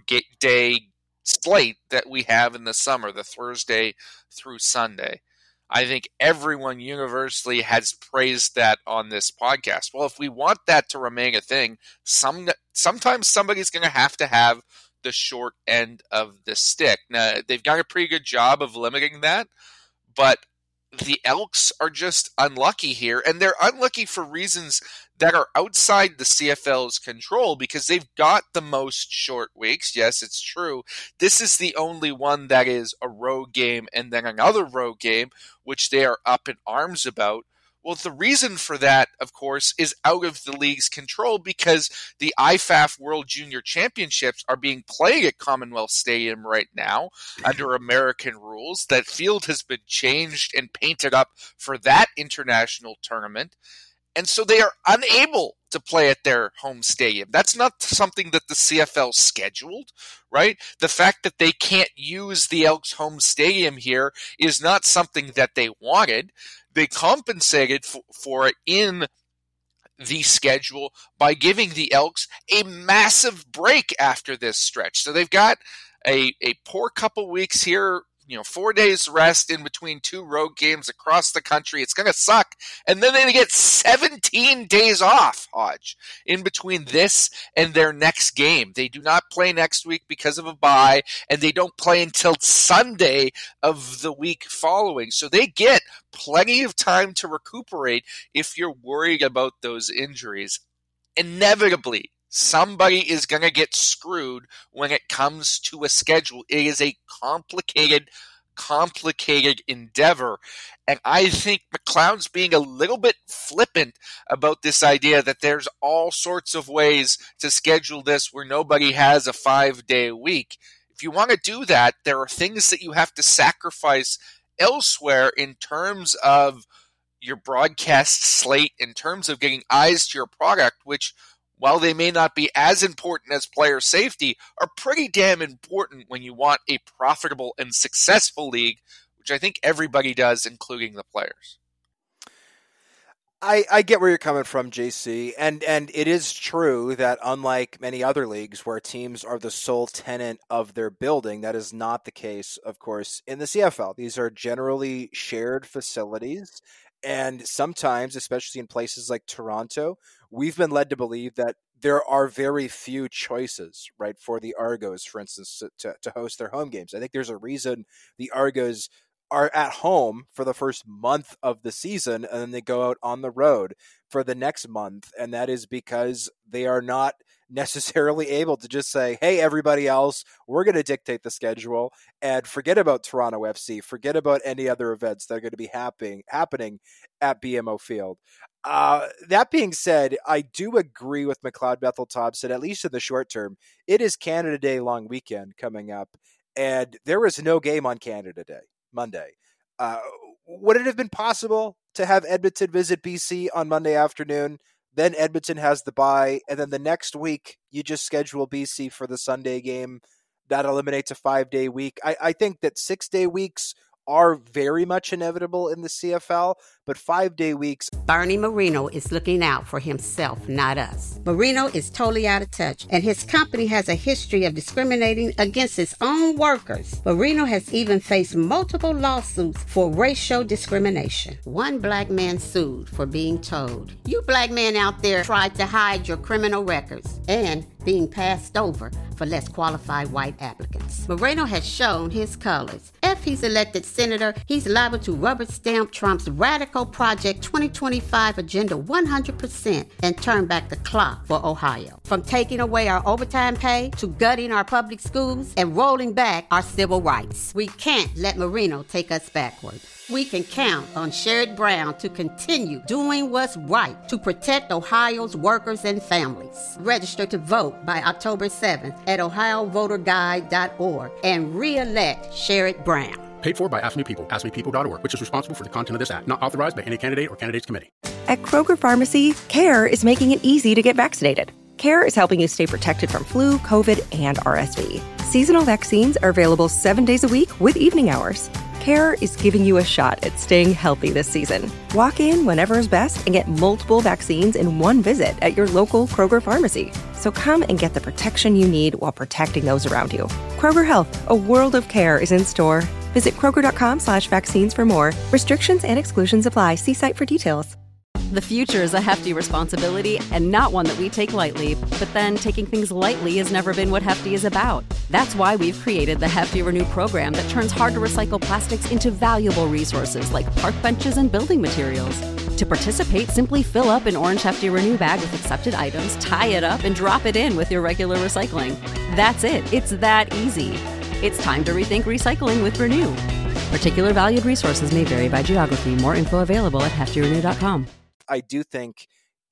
four-day slate that we have in the summer, the Thursday through Sunday. I think everyone universally has praised that on this podcast. Well, if we want that to remain a thing, some sometimes somebody's going to have to have the short end of the stick. Now, they've done a pretty good job of limiting that, but the Elks are just unlucky here, and they're unlucky for reasons that are outside the C F L's control because they've got the most short weeks. Yes, it's true. This is the only one that is a road game and then another road game, which they are up in arms about. Well, the reason for that, of course, is out of the league's control because the I F A F World Junior Championships are being played at Commonwealth Stadium right now under American rules. That field has been changed and painted up for that international tournament. And so they are unable to play at their home stadium. That's not something that the C F L scheduled, right? The fact that they can't use the Elks' home stadium here is not something that they wanted. They compensated f- for it in the schedule by giving the Elks a massive break after this stretch. So they've got a, a poor couple weeks here, you know, four days rest in between two road games across the country. It's going to suck. And then they get seventeen days off, Hodge, in between this and their next game. They do not play next week because of a bye, and they don't play until Sunday of the week following. So they get plenty of time to recuperate if you're worried about those injuries. Inevitably, somebody is going to get screwed when it comes to a schedule. It is a complicated, complicated endeavor. And I think McLeod's being a little bit flippant about this idea that there's all sorts of ways to schedule this where nobody has a five-day week. If you want to do that, there are things that you have to sacrifice elsewhere in terms of your broadcast slate, in terms of getting eyes to your product, which, while they may not be as important as player safety, are pretty damn important when you want a profitable and successful league, which I think everybody does, including the players. I, I get where you're coming from, J C, and and it is true that unlike many other leagues where teams are the sole tenant of their building, that is not the case, of course, in the C F L. These are generally shared facilities, and sometimes, especially in places like Toronto, we've been led to believe that there are very few choices, right, for the Argos, for instance, to, to host their home games. I think there's a reason the Argos are at home for the first month of the season, and then they go out on the road for the next month. And that is because they are not necessarily able to just say, hey, everybody else, we're going to dictate the schedule and forget about Toronto F C, forget about any other events that are going to be happening, happening at B M O Field. Uh, that being said, I do agree with McLeod Bethel Thompson, at least in the short term. It is Canada Day long weekend coming up, and there is no game on Canada Day, Monday. Uh, would it have been possible to have Edmonton visit B C on Monday afternoon? Then Edmonton has the bye, and then the next week you just schedule B C for the Sunday game. That eliminates a five-day week. I, I think that six-day weeks are very much inevitable in the C F L, but five-day weeks... Bernie Marino is looking out for himself, not us. Marino is totally out of touch, and his company has a history of discriminating against its own workers. Marino has even faced multiple lawsuits for racial discrimination. One black man sued for being told, "You black men out there tried to hide your criminal records," and being passed over for less qualified white applicants. Moreno has shown his colors. If he's elected senator, he's liable to rubber stamp Trump's radical Project twenty twenty-five agenda one hundred percent and turn back the clock for Ohio. From taking away our overtime pay to gutting our public schools and rolling back our civil rights. We can't let Marino take us backward. We can count on Sherrod Brown to continue doing what's right to protect Ohio's workers and families. Register to vote by October seventh at ohio voter guide dot org and re-elect Sherrod Brown. Paid for by Ask Me People, ask me people dot org, which is responsible for the content of this ad. Not authorized by any candidate or candidates committee. At Kroger Pharmacy, CARE is making it easy to get vaccinated. CARE is helping you stay protected from flu, COVID, and R S V. Seasonal vaccines are available seven days a week with evening hours. CARE is giving you a shot at staying healthy this season. Walk in whenever is best and get multiple vaccines in one visit at your local Kroger pharmacy. So come and get the protection you need while protecting those around you. Kroger Health, a world of care, is in store Visit Kroger.com slash vaccines for more. Restrictions and exclusions apply. See site for details. The future is a hefty responsibility and not one that we take lightly. But then taking things lightly has never been what Hefty is about. That's why we've created the Hefty Renew program that turns hard-to-recycle plastics into valuable resources like park benches and building materials. To participate, simply fill up an orange Hefty Renew bag with accepted items, tie it up, and drop it in with your regular recycling. That's it. It's that easy. It's time to rethink recycling with Renew. Particular valued resources may vary by geography. More info available at hefty renew dot com. I do think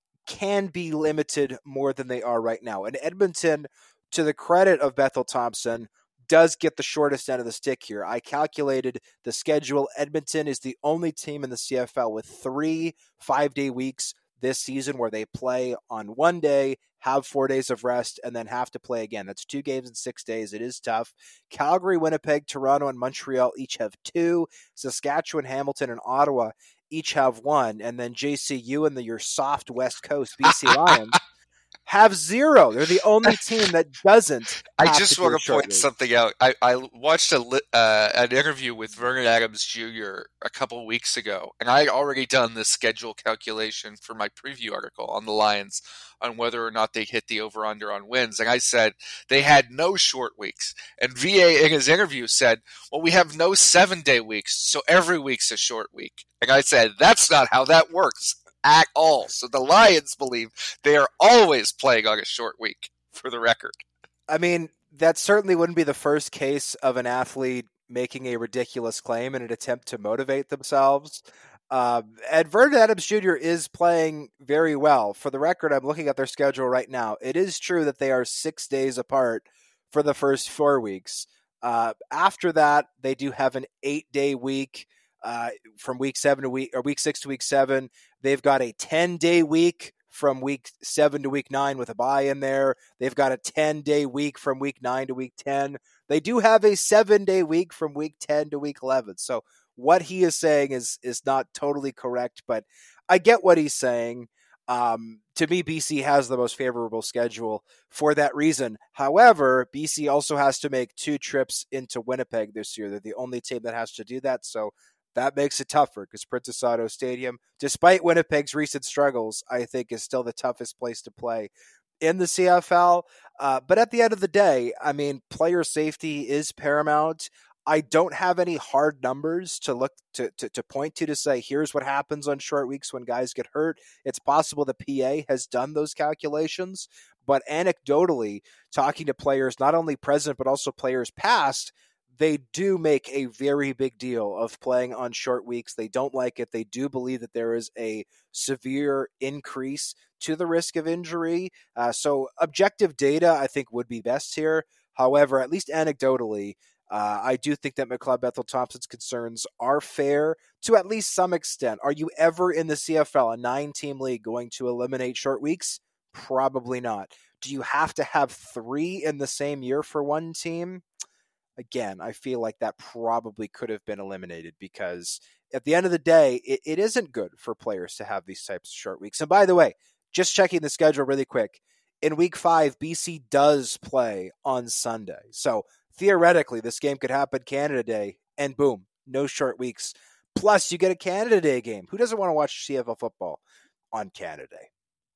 can be limited more than they are right now. And Edmonton, to the credit of Bethel Thompson, does get the shortest end of the stick here. I calculated the schedule. Edmonton is the only team in the C F L with three five-day weeks this season where they play on one day, have four days of rest, and then have to play again. That's two games in six days. It is tough. Calgary, Winnipeg, Toronto, and Montreal each have two. Saskatchewan, Hamilton, and Ottawa each have one. And then J C U and the your soft West Coast B C Lions have zero. They're the only team that doesn't. I just want to point week. something out. I, I watched a uh, an interview with Vernon Adams Junior a couple weeks ago, and I had already done this schedule calculation for my preview article on the Lions on whether or not they hit the over-under on wins. And I said they had no short weeks. And V A in his interview said, well, we have no seven-day weeks, so every week's a short week. And I said, that's not how that works at all. So the Lions believe they are always playing on a short week, for the record. I mean, that certainly wouldn't be the first case of an athlete making a ridiculous claim in an attempt to motivate themselves. Um, and Vernon Adams Junior is playing very well. For the record, I'm looking at their schedule right now. It is true that they are six days apart for the first four weeks. Uh, after that, they do have an eight-day week uh, from week seven to week or week six to week seven. They've got a ten-day week from week seven to week nine with a bye in there. They've got a ten-day week from week nine to week ten. They do have a seven-day week from week ten to week eleven. So what he is saying is is not totally correct, but I get what he's saying. Um, to me, B C has the most favorable schedule for that reason. However, B C also has to make two trips into Winnipeg this year. They're the only team that has to do that, so that makes it tougher because Princess Auto Stadium, despite Winnipeg's recent struggles, I think is still the toughest place to play in the C F L. Uh, but at the end of the day, I mean, player safety is paramount. I don't have any hard numbers to look to, to, to point to to say, here's what happens on short weeks when guys get hurt. It's possible the P A has done those calculations, but anecdotally, talking to players, not only present, but also players past, they do make a very big deal of playing on short weeks. They don't like it. They do believe that there is a severe increase to the risk of injury. Uh, so objective data, I think, would be best here. However, at least anecdotally, Uh, I do think that McLeod Bethel Thompson's concerns are fair to at least some extent. Are you ever in the C F L, a nine-team league, going to eliminate short weeks? Probably not. Do you have to have three in the same year for one team? Again, I feel like that probably could have been eliminated because at the end of the day, it, it isn't good for players to have these types of short weeks. And by the way, just checking the schedule really quick, in week five, B C does play on Sunday. So theoretically, this game could happen Canada Day, and boom, no short weeks. Plus, you get a Canada Day game. Who doesn't want to watch C F L football on Canada Day?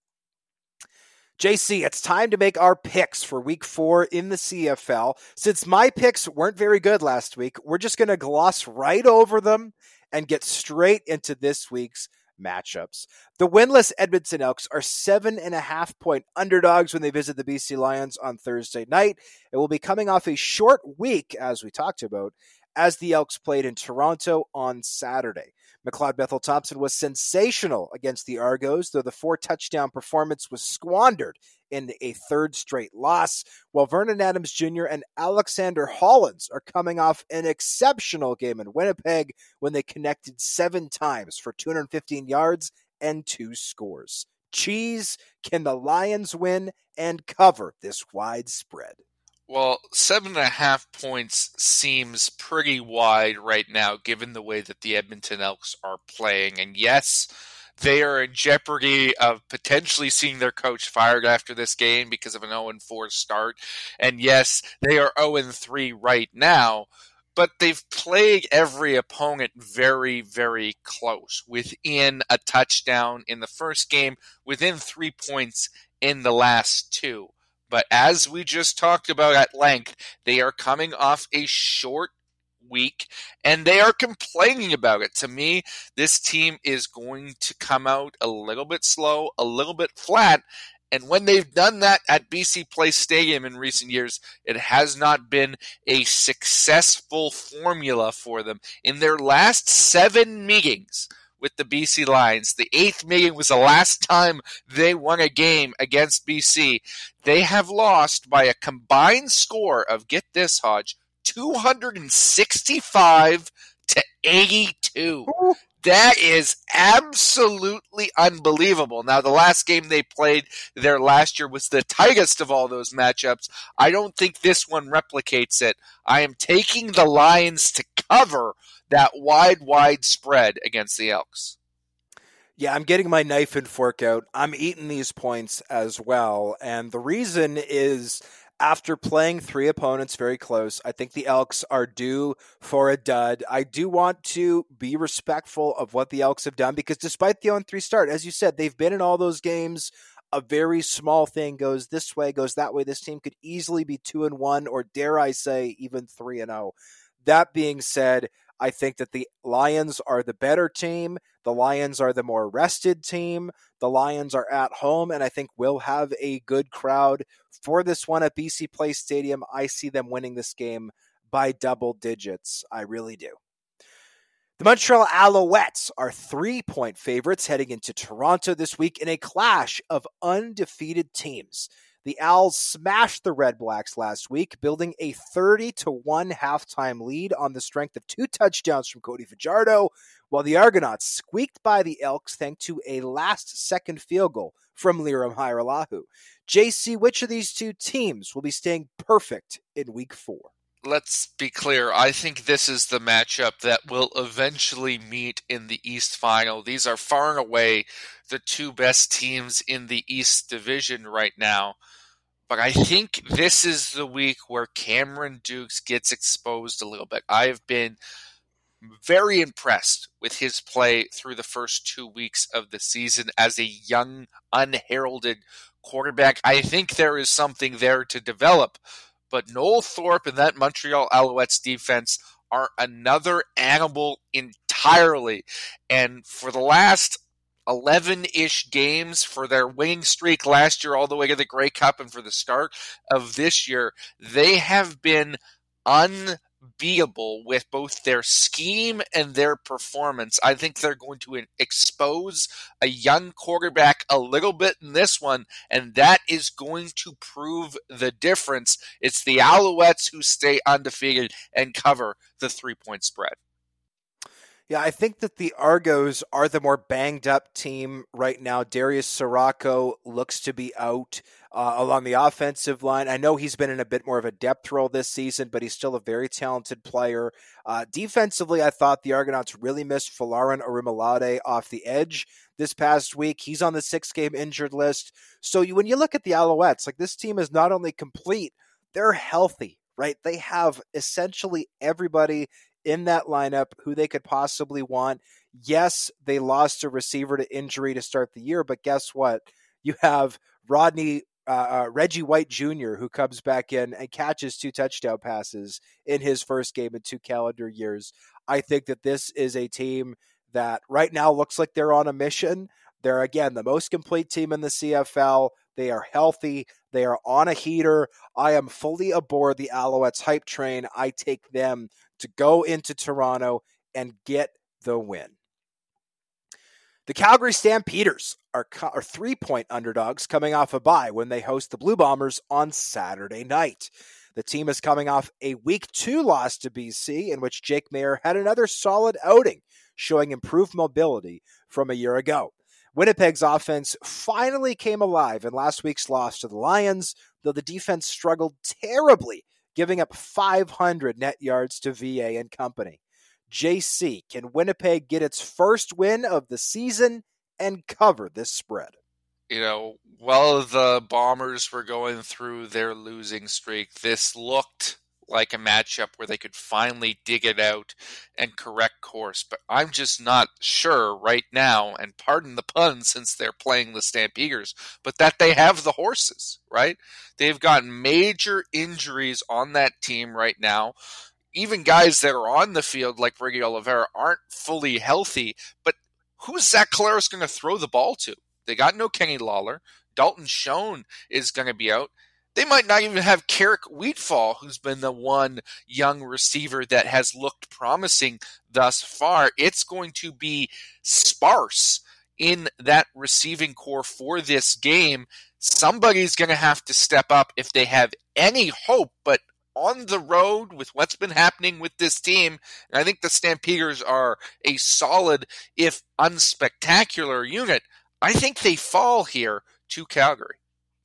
J C, it's time to make our picks for week four in the C F L. Since my picks weren't very good last week, we're just going to gloss right over them and get straight into this week's matchups. The winless Edmonton Elks are seven and a half point underdogs when they visit the B C Lions on Thursday night. It will be coming off a short week, as we talked about, as the Elks played in Toronto on Saturday. McLeod Bethel Thompson was sensational against the Argos, though the four-touchdown performance was squandered in a third straight loss, while Vernon Adams Junior and Alexander Hollins are coming off an exceptional game in Winnipeg when they connected seven times for two hundred fifteen yards and two scores. Cheese, can the Lions win and cover this wide spread? Well, seven and a half points seems pretty wide right now, given the way that the Edmonton Elks are playing. And yes, they are in jeopardy of potentially seeing their coach fired after this game because of an oh and four start. And yes, they are oh and three right now. but they've played every opponent very, very close, within a touchdown in the first game, within three points in the last two. But as we just talked about at length, they are coming off a short week, and they are complaining about it. To me, this team is going to come out a little bit slow, a little bit flat, and when they've done that at B C Place Stadium in recent years, it has not been a successful formula for them. In their last seven meetings with the B C Lions, the eighth meeting was the last time they won a game against B C. They have lost by a combined score of, get this, Hodge, two hundred sixty-five to eighty-two. That is absolutely unbelievable. Now, the last game they played there last year was the tightest of all those matchups. I don't think this one replicates it. I am taking the Lions to cover that wide, wide spread against the Elks. Yeah, I'm getting my knife and fork out. I'm eating these points as well. And the reason is, after playing three opponents very close, I think the Elks are due for a dud. I do want to be respectful of what the Elks have done, because despite the oh and three start, as you said, they've been in all those games. A very small thing goes this way, goes that way. This team could easily be two and one, or dare I say, even three and oh. That being said, I think that the Lions are the better team. The Lions are the more rested team. The Lions are at home, and I think we'll have a good crowd for this one at B C Place Stadium. I see them winning this game by double digits. I really do. The Montreal Alouettes are three-point favorites heading into Toronto this week in a clash of undefeated teams. The Owls smashed the Red Blacks last week, building a thirty to one halftime lead on the strength of two touchdowns from Cody Fajardo, while the Argonauts squeaked by the Elks thanks to a last-second field goal from Liram Hajrullahu. J C, which of these two teams will be staying perfect in week four? Let's be clear. I think this is the matchup that will eventually meet in the East Final. These are far and away the two best teams in the East Division right now. But I think this is the week where Cameron Dukes gets exposed a little bit. I have been very impressed with his play through the first two weeks of the season as a young, unheralded quarterback. I think there is something there to develop. But Noel Thorpe and that Montreal Alouettes defense are another animal entirely. And for the last eleven-ish games, for their winning streak last year all the way to the Grey Cup and for the start of this year, they have been unbeatable with both their scheme and their performance. I think they're going to expose a young quarterback a little bit in this one, and that is going to prove the difference. It's the Alouettes who stay undefeated and cover the three-point spread. Yeah, I think that the Argos are the more banged-up team right now. Darius Sirocco looks to be out uh, along the offensive line. I know he's been in a bit more of a depth role this season, but he's still a very talented player. Uh, defensively, I thought the Argonauts really missed Folarin Orimolade off the edge this past week. He's on the six-game injured list. So you, when you look at the Alouettes, like, this team is not only complete, they're healthy, right? They have essentially everybody in that lineup who they could possibly want. Yes, they lost a receiver to injury to start the year, but guess what? You have Rodney uh, uh, Reggie White Junior who comes back in and catches two touchdown passes in his first game in two calendar years. I think that this is a team that right now looks like they're on a mission. They're, again, the most complete team in the C F L. They are healthy. They are on a heater. I am fully aboard the Alouettes hype train. I take them to go into Toronto and get the win. The Calgary Stampeders are, co- are three-point underdogs coming off a bye when they host the Blue Bombers on Saturday night. The team is coming off a week two loss to B C, in which Jake Maier had another solid outing, showing improved mobility from a year ago. Winnipeg's offense finally came alive in last week's loss to the Lions, though the defense struggled terribly, giving up five hundred net yards to V A and company. J C, can Winnipeg get its first win of the season and cover this spread? You know, while the Bombers were going through their losing streak, this looked like a matchup where they could finally dig it out and correct course. But I'm just not sure right now, and pardon the pun since they're playing the Stampeders, but that they have the horses, right? They've got major injuries on that team right now. Even guys that are on the field like Ricky Oliveira aren't fully healthy, but who's Zach Collaros going to throw the ball to? They got no Kenny Lawler. Dalton Schoen is going to be out. They might not even have Carrick Wheatfall, who's been the one young receiver that has looked promising thus far. It's going to be sparse in that receiving core for this game. Somebody's going to have to step up if they have any hope, but on the road with what's been happening with this team, and I think the Stampeders are a solid, if unspectacular unit, I think they fall here to Calgary.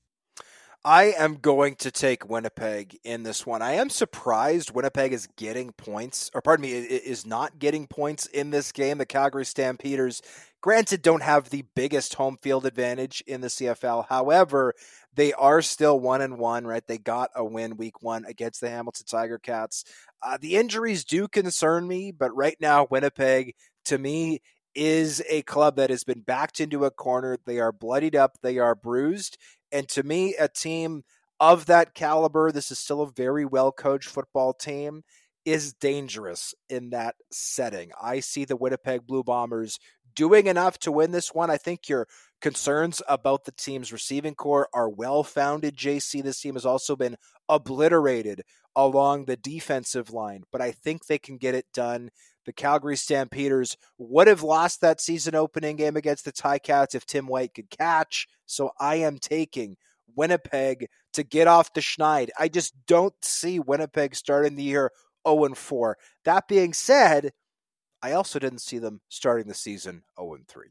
I am going to take Winnipeg in this one. I am surprised Winnipeg is getting points, or pardon me, is not getting points in this game. The Calgary Stampeders, granted, don't have the biggest home field advantage in the C F L. However, they are still one and one, right? They got a win week one against the Hamilton Tiger Cats. Uh, the injuries do concern me, but right now, Winnipeg, to me, is a club that has been backed into a corner. They are bloodied up. They are bruised. And to me, a team of that caliber, this is still a very well-coached football team, is dangerous in that setting. I see the Winnipeg Blue Bombers doing enough to win this one. I think your concerns about the team's receiving core are well-founded, J C. This team has also been obliterated along the defensive line, but I think they can get it done. The Calgary Stampeders would have lost that season opening game against the Ticats if Tim White could catch. So I am taking Winnipeg to get off the schneid. I just don't see Winnipeg starting the year oh and four. That being said, I also didn't see them starting the season oh and three.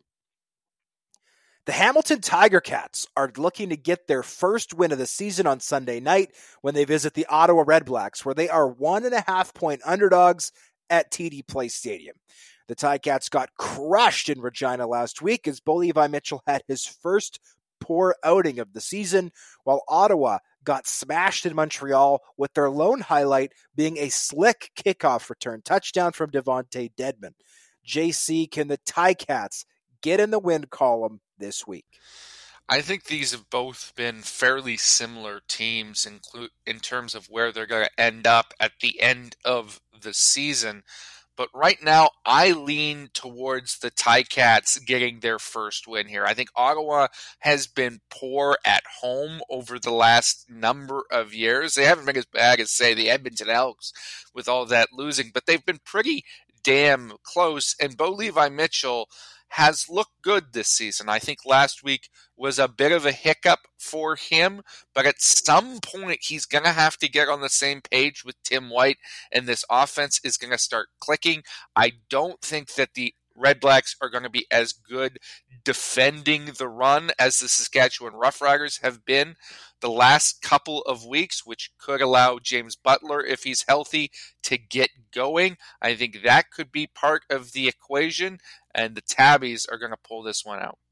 The Hamilton Tiger Cats are looking to get their first win of the season on Sunday night when they visit the Ottawa Redblacks, where they are one and a half point underdogs at T D Place Stadium. The Ticats got crushed in Regina last week as Bo Levi Mitchell had his first poor outing of the season, while Ottawa got smashed in Montreal, with their lone highlight being a slick kickoff return touchdown from Devontae Dedmon. J C, can the Ticats get in the win column this week? I think these have both been fairly similar teams include in terms of where they're going to end up at the end of the season. But right now, I lean towards the Ticats getting their first win here. I think Ottawa has been poor at home over the last number of years. They haven't been as bad as, say, the Edmonton Elks with all that losing, but they've been pretty damn close. And Bo Levi Mitchell has looked good this season. I think last week was a bit of a hiccup for him, but at some point he's going to have to get on the same page with Tim White, and this offense is going to start clicking. I don't think that the Redblacks are going to be as good defending the run as the Saskatchewan Roughriders have been the last couple of weeks, which could allow James Butler, if he's healthy, to get going. I think that could be part of the equation, and the Tabbies are going to pull this one out.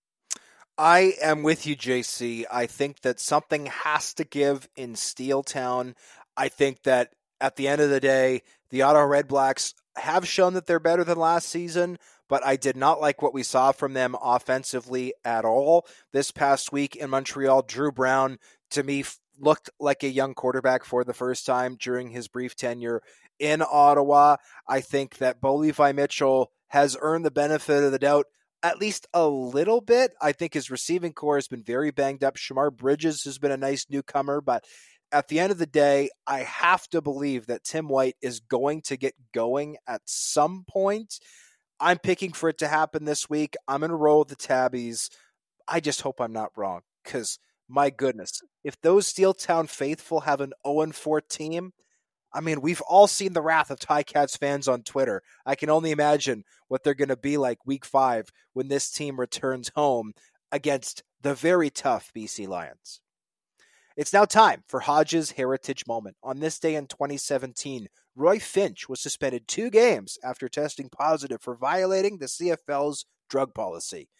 I am with you, J C. I think that something has to give in Steeltown. I think that at the end of the day, the Ottawa Redblacks have shown that they're better than last season, but I did not like what we saw from them offensively at all. This past week in Montreal, Drew Brown, to me, looked like a young quarterback for the first time during his brief tenure in Ottawa. I think that Bo Levi Mitchell has earned the benefit of the doubt at least a little bit. I think his receiving core has been very banged up. Shamar Bridges has been a nice newcomer, but at the end of the day, I have to believe that Tim White is going to get going at some point. I'm picking for it to happen this week. I'm going to roll with the Tabbies. I just hope I'm not wrong, because my goodness, if those Steeltown faithful have an oh and four team, I mean, we've all seen the wrath of Ticats fans on Twitter. I can only imagine what they're going to be like week five when this team returns home against the very tough B C Lions. It's now time for Hodges' Heritage Moment. On this day in twenty seventeen, Roy Finch was suspended two games after testing positive for violating the C F L's drug policy.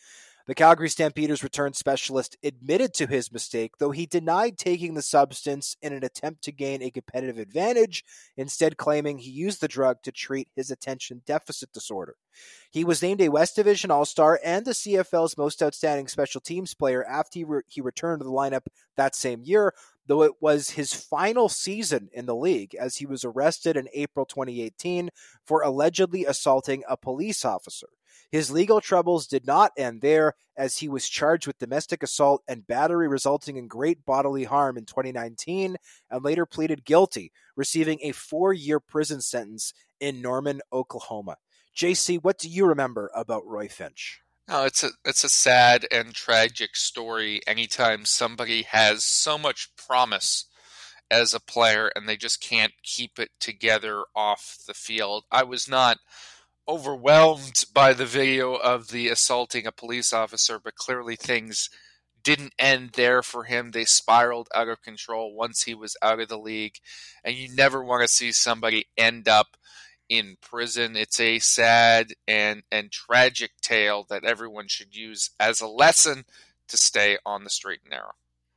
The Calgary Stampeders return specialist admitted to his mistake, though he denied taking the substance in an attempt to gain a competitive advantage, instead claiming he used the drug to treat his attention deficit disorder. He was named a West Division All-Star and the C F L's most outstanding special teams player after he, re- he returned to the lineup that same year, though it was his final season in the league, as he was arrested in April twenty eighteen for allegedly assaulting a police officer. His legal troubles did not end there, as he was charged with domestic assault and battery resulting in great bodily harm in twenty nineteen, and later pleaded guilty, receiving a four-year prison sentence in Norman, Oklahoma. J C, what do you remember about Roy Finch? No, it's a it's a sad and tragic story anytime somebody has so much promise as a player and they just can't keep it together off the field. I was not overwhelmed by the video of the assaulting a police officer, but clearly things didn't end there for him. They spiraled out of control once he was out of the league, and you never want to see somebody end up in prison. It's a sad and, and tragic tale that everyone should use as a lesson to stay on the straight and narrow.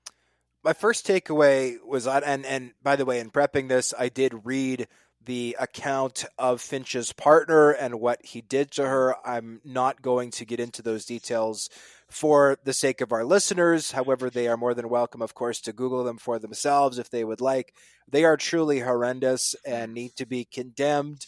My first takeaway was, and, and by the way, in prepping this, I did read the account of Finch's partner and what he did to her. I'm not going to get into those details for the sake of our listeners. However, they are more than welcome, of course, to Google them for themselves if they would like. They are truly horrendous and need to be condemned.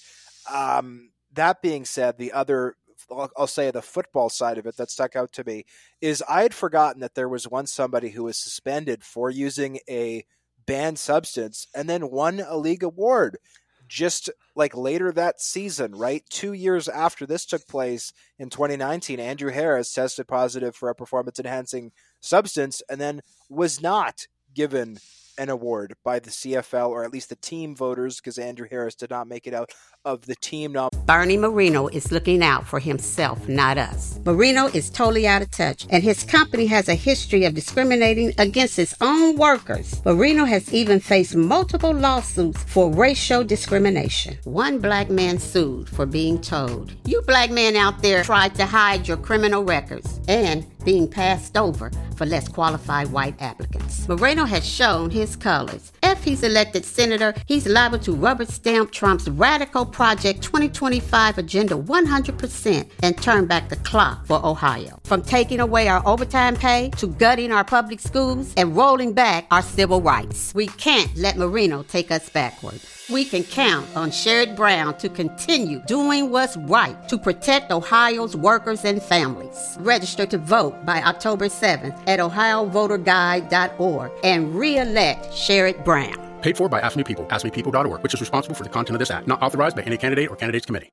Um, that being said, the other, I'll say the football side of it that stuck out to me is I had forgotten that there was once somebody who was suspended for using a banned substance and then won a league award. Just like later that season, right? Two years after this took place in twenty nineteen, Andrew Harris tested positive for a performance-enhancing substance and then was not given an award by the C F L, or at least the team voters, because Andrew Harris did not make it out of the team nom- Bernie Marino is looking out for himself, not us. Marino is totally out of touch, and his company has a history of discriminating against its own workers. Marino has even faced multiple lawsuits for racial discrimination. One black man sued for being told, "You black men out there tried to hide your criminal records," and being passed over for less qualified white applicants. Moreno has shown his colors. If he's elected senator, he's liable to rubber stamp Trump's radical Project twenty twenty-five agenda one hundred percent and turn back the clock for Ohio. From taking away our overtime pay to gutting our public schools and rolling back our civil rights. We can't let Marino take us backward. We can count on Sherrod Brown to continue doing what's right to protect Ohio's workers and families. Register to vote by October seventh at ohio voter guide dot org and re-elect Sherrod Brown. Paid for by Ask Me People, ask me people dot org, which is responsible for the content of this ad. Not authorized by any candidate or candidates committee.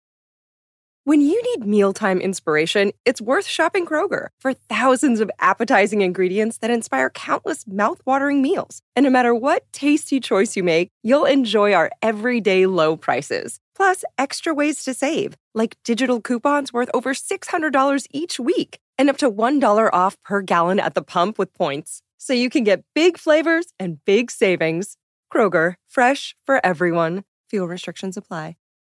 When you need mealtime inspiration, it's worth shopping Kroger for thousands of appetizing ingredients that inspire countless mouth-watering meals. And no matter what tasty choice you make, you'll enjoy our everyday low prices. Plus, extra ways to save, like digital coupons worth over six hundred dollars each week and up to one dollar off per gallon at the pump with points. So you can get big flavors and big savings. Kroger, fresh for everyone. Fuel restrictions apply.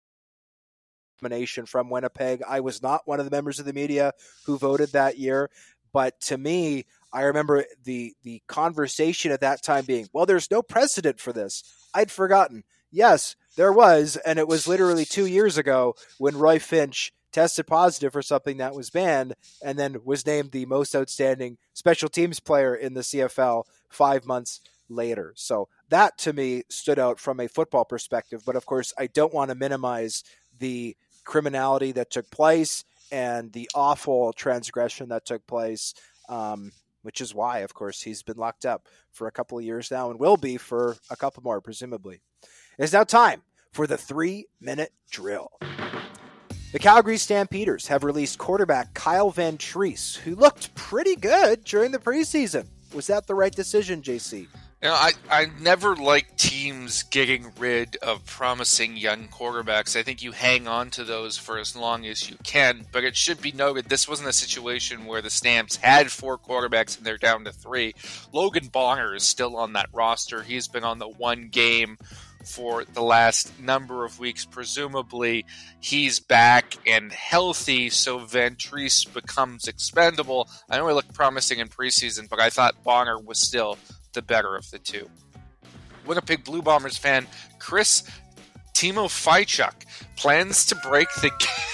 From Winnipeg. I was not one of the members of the media who voted that year, but to me, I remember the the conversation at that time being, well, there's no precedent for this. I'd forgotten. Yes, there was, and it was literally two years ago when Roy Finch tested positive for something that was banned and then was named the most outstanding special teams player in the C F L five months later. So that to me stood out from a football perspective, but of course I don't want to minimize the criminality that took place and the awful transgression that took place, um, which is why, of course, he's been locked up for a couple of years now and will be for a couple more, presumably. It's now time for the three-minute drill. The Calgary Stampeders have released quarterback Kyle Van Treese, who looked pretty good during the preseason. Was that the right decision, J C? You know, I, I never like teams getting rid of promising young quarterbacks. I think you hang on to those for as long as you can, but it should be noted this wasn't a situation where the Stamps had four quarterbacks and they're down to three. Logan Bonner is still on that roster. He's been on the one game for the last number of weeks. Presumably, he's back and healthy, so Vantrease becomes expendable. I know he looked promising in preseason, but I thought Bonner was still the better of the two. Winnipeg Blue Bombers fan Chris Timofeychuk plans to break the...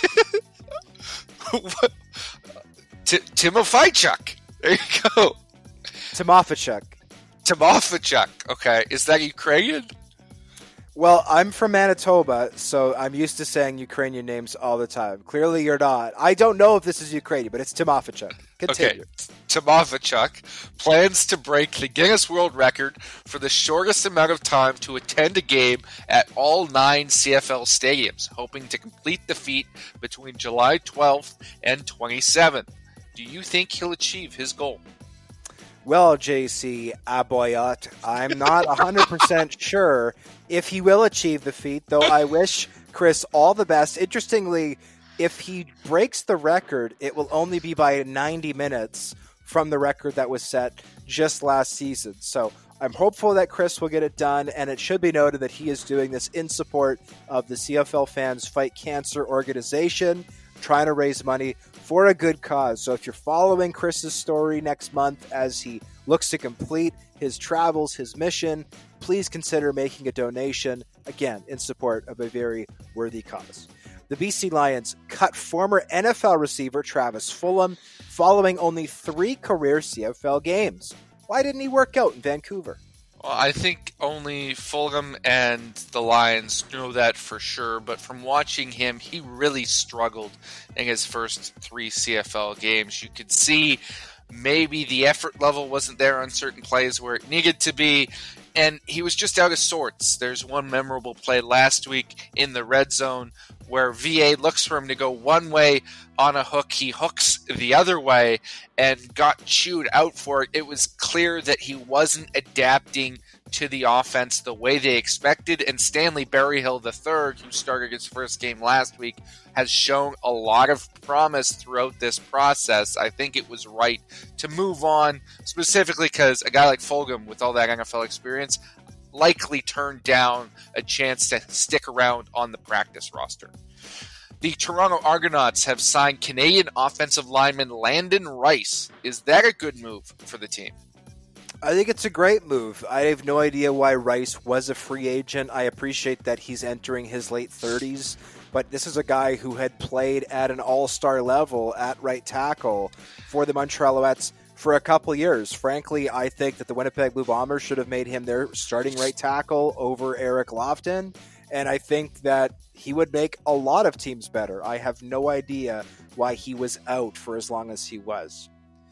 T- Timofeychuk. There you go. Timofeychuk. Timofeychuk. Okay. Is that Ukrainian? Well, I'm from Manitoba, so I'm used to saying Ukrainian names all the time. Clearly you're not. I don't know if this is Ukrainian, but it's Timofeychuk. Continue. Okay. Timofeychuk plans to break the Guinness World Record for the shortest amount of time to attend a game at all nine C F L stadiums, hoping to complete the feat between July twelfth and twenty-seventh. Do you think he'll achieve his goal? Well, J C Aboyat, I'm not one hundred percent sure if he will achieve the feat, though I wish Chris all the best. Interestingly, if he breaks the record, it will only be by ninety minutes from the record that was set just last season. So I'm hopeful that Chris will get it done, and it should be noted that he is doing this in support of the C F L Fans Fight Cancer organization, trying to raise money for a good cause. So if you're following Chris's story next month as he looks to complete his travels, his mission, please consider making a donation, again, in support of a very worthy cause. The B C Lions cut former N F L receiver Travis Fulgham following only three career C F L games. Why didn't he work out in Vancouver? Well, I think only Fulgham and the Lions know that for sure, but from watching him, he really struggled in his first three C F L games. You could see maybe the effort level wasn't there on certain plays where it needed to be, and he was just out of sorts. There's one memorable play last week in the red zone where V A looks for him to go one way on a hook. He hooks the other way and got chewed out for it. It was clear that he wasn't adapting to the offense the way they expected, and Stanley Berryhill the third, who started his first game last week, has shown a lot of promise throughout this process. I think it was right to move on, specifically because a guy like Fulgham, with all that N F L experience, likely turned down a chance to stick around on the practice roster. The Toronto Argonauts have signed Canadian offensive lineman Landon Rice. Is that a good move for the team? I think it's a great move. I have no idea why Rice was a free agent. I appreciate that he's entering his late thirties, but this is a guy who had played at an all-star level at right tackle for the Montreal Alouettes for a couple years. Frankly, I think that the Winnipeg Blue Bombers should have made him their starting right tackle over Eric Lofton, and I think that he would make a lot of teams better. I have no idea why he was out for as long as he was.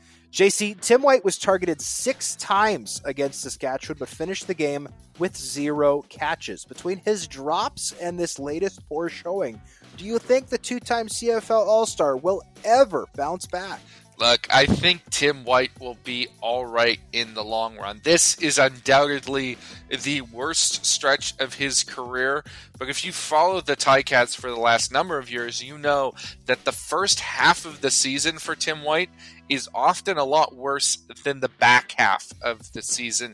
J C, Tim White was targeted six times against Saskatchewan, but finished the game with zero catches. Between his drops and this latest poor showing, do you think the two-time C F L All-Star will ever bounce back? Look, I think Tim White will be all right in the long run. This is undoubtedly the worst stretch of his career, but if you followed the Ticats for the last number of years, you know that the first half of the season for Tim White is often a lot worse than the back half of the season.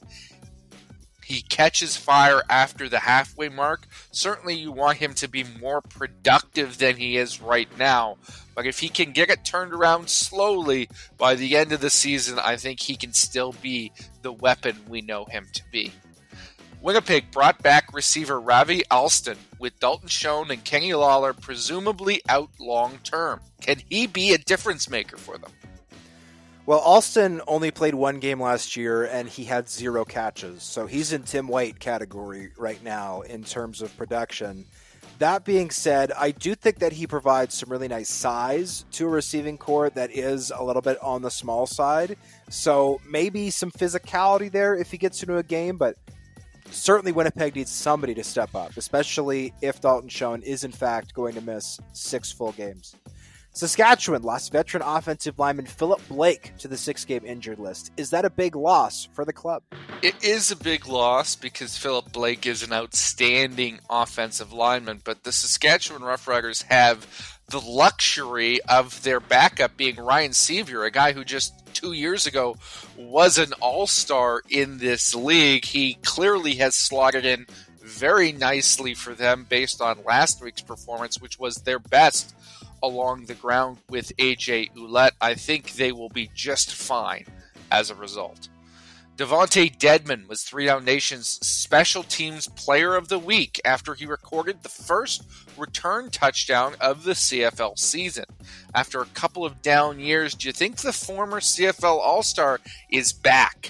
He catches fire after the halfway mark. Certainly you want him to be more productive than he is right now. But if he can get it turned around slowly by the end of the season, I think he can still be the weapon we know him to be. Winnipeg brought back receiver Ravi Alston, with Dalton Schoen and Kenny Lawler presumably out long term. Can he be a difference maker for them? Well, Alston only played one game last year, and he had zero catches. So he's in Tim White category right now in terms of production. That being said, I do think that he provides some really nice size to a receiving core that is a little bit on the small side. So maybe some physicality there if he gets into a game, but certainly Winnipeg needs somebody to step up, especially if Dalton Schoen is in fact going to miss six full games. Saskatchewan lost veteran offensive lineman Philip Blake to the six-game injured list. Is that a big loss for the club? It is a big loss because Philip Blake is an outstanding offensive lineman, but the Saskatchewan Roughriders have the luxury of their backup being Ryan Sevier, a guy who just two years ago was an all-star in this league. He clearly has slotted in very nicely for them based on last week's performance, which was their best along the ground with A J Ouellette. I think they will be just fine as a result. Devontae Dedmon was Three Down Nation's Special Teams Player of the Week after he recorded the first return touchdown of the C F L season. After a couple of down years, do you think the former C F L All-Star is back?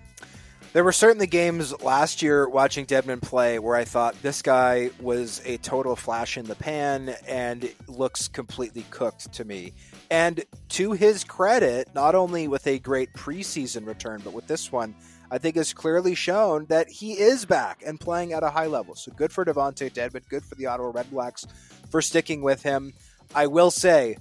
There were certainly games last year watching Dedmon play where I thought this guy was a total flash in the pan and looks completely cooked to me. And to his credit, not only with a great preseason return, but with this one, I think has clearly shown that he is back and playing at a high level. So good for Devontae Dedmon, good for the Ottawa Redblacks for sticking with him. I will say,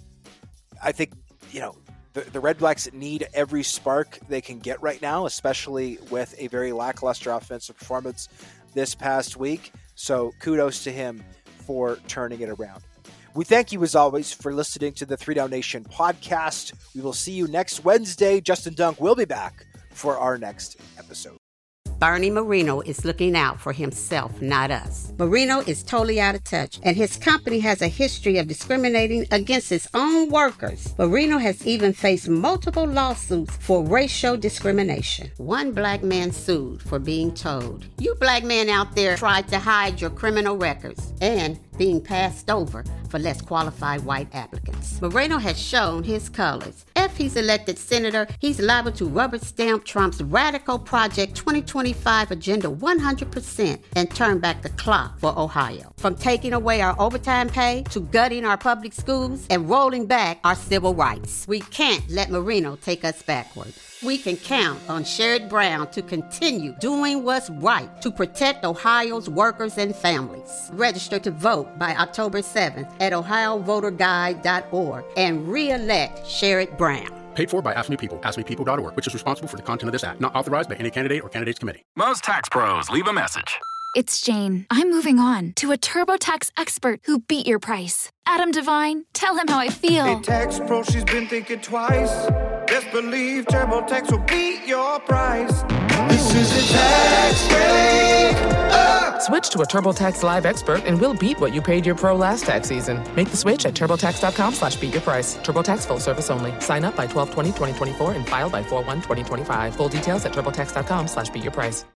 I think, you know, the, the Redblacks need every spark they can get right now, especially with a very lackluster offensive performance this past week. So kudos to him for turning it around. We thank you, as always, for listening to the Three Down Nation podcast. We will see you next Wednesday. Justin Dunk will be back for our next episode. Bernie Marino is looking out for himself, not us. Marino is totally out of touch, and his company has a history of discriminating against its own workers. Marino has even faced multiple lawsuits for racial discrimination. One black man sued for being told, "You black men out there tried to hide your criminal records," and being passed over for less qualified white applicants. Moreno has shown his colors. If he's elected senator, he's liable to rubber stamp Trump's radical Project twenty twenty-five agenda one hundred percent and turn back the clock for Ohio. From taking away our overtime pay to gutting our public schools and rolling back our civil rights. We can't let Marino take us backward. We can count on Sherrod Brown to continue doing what's right to protect Ohio's workers and families. Register to vote by October seventh at ohio voter guide dot org and re-elect Sherrod Brown. Paid for by Ask Me People, ask me people dot org, which is responsible for the content of this app. Not authorized by any candidate or candidates committee. Most tax pros leave a message. It's Jane. I'm moving on to a TurboTax expert who beat your price. Adam Devine, tell him how I feel. Hey, tax pro, she's been thinking twice. Best believe TurboTax will beat your price. This is a tax break. Uh. Switch to a TurboTax Live expert and we'll beat what you paid your pro last tax season. Make the switch at TurboTax.com slash beat your price. TurboTax full service only. Sign up by twelve twenty twenty twenty-four and file by four one twenty twenty-five. Full details at TurboTax.com slash beat your price.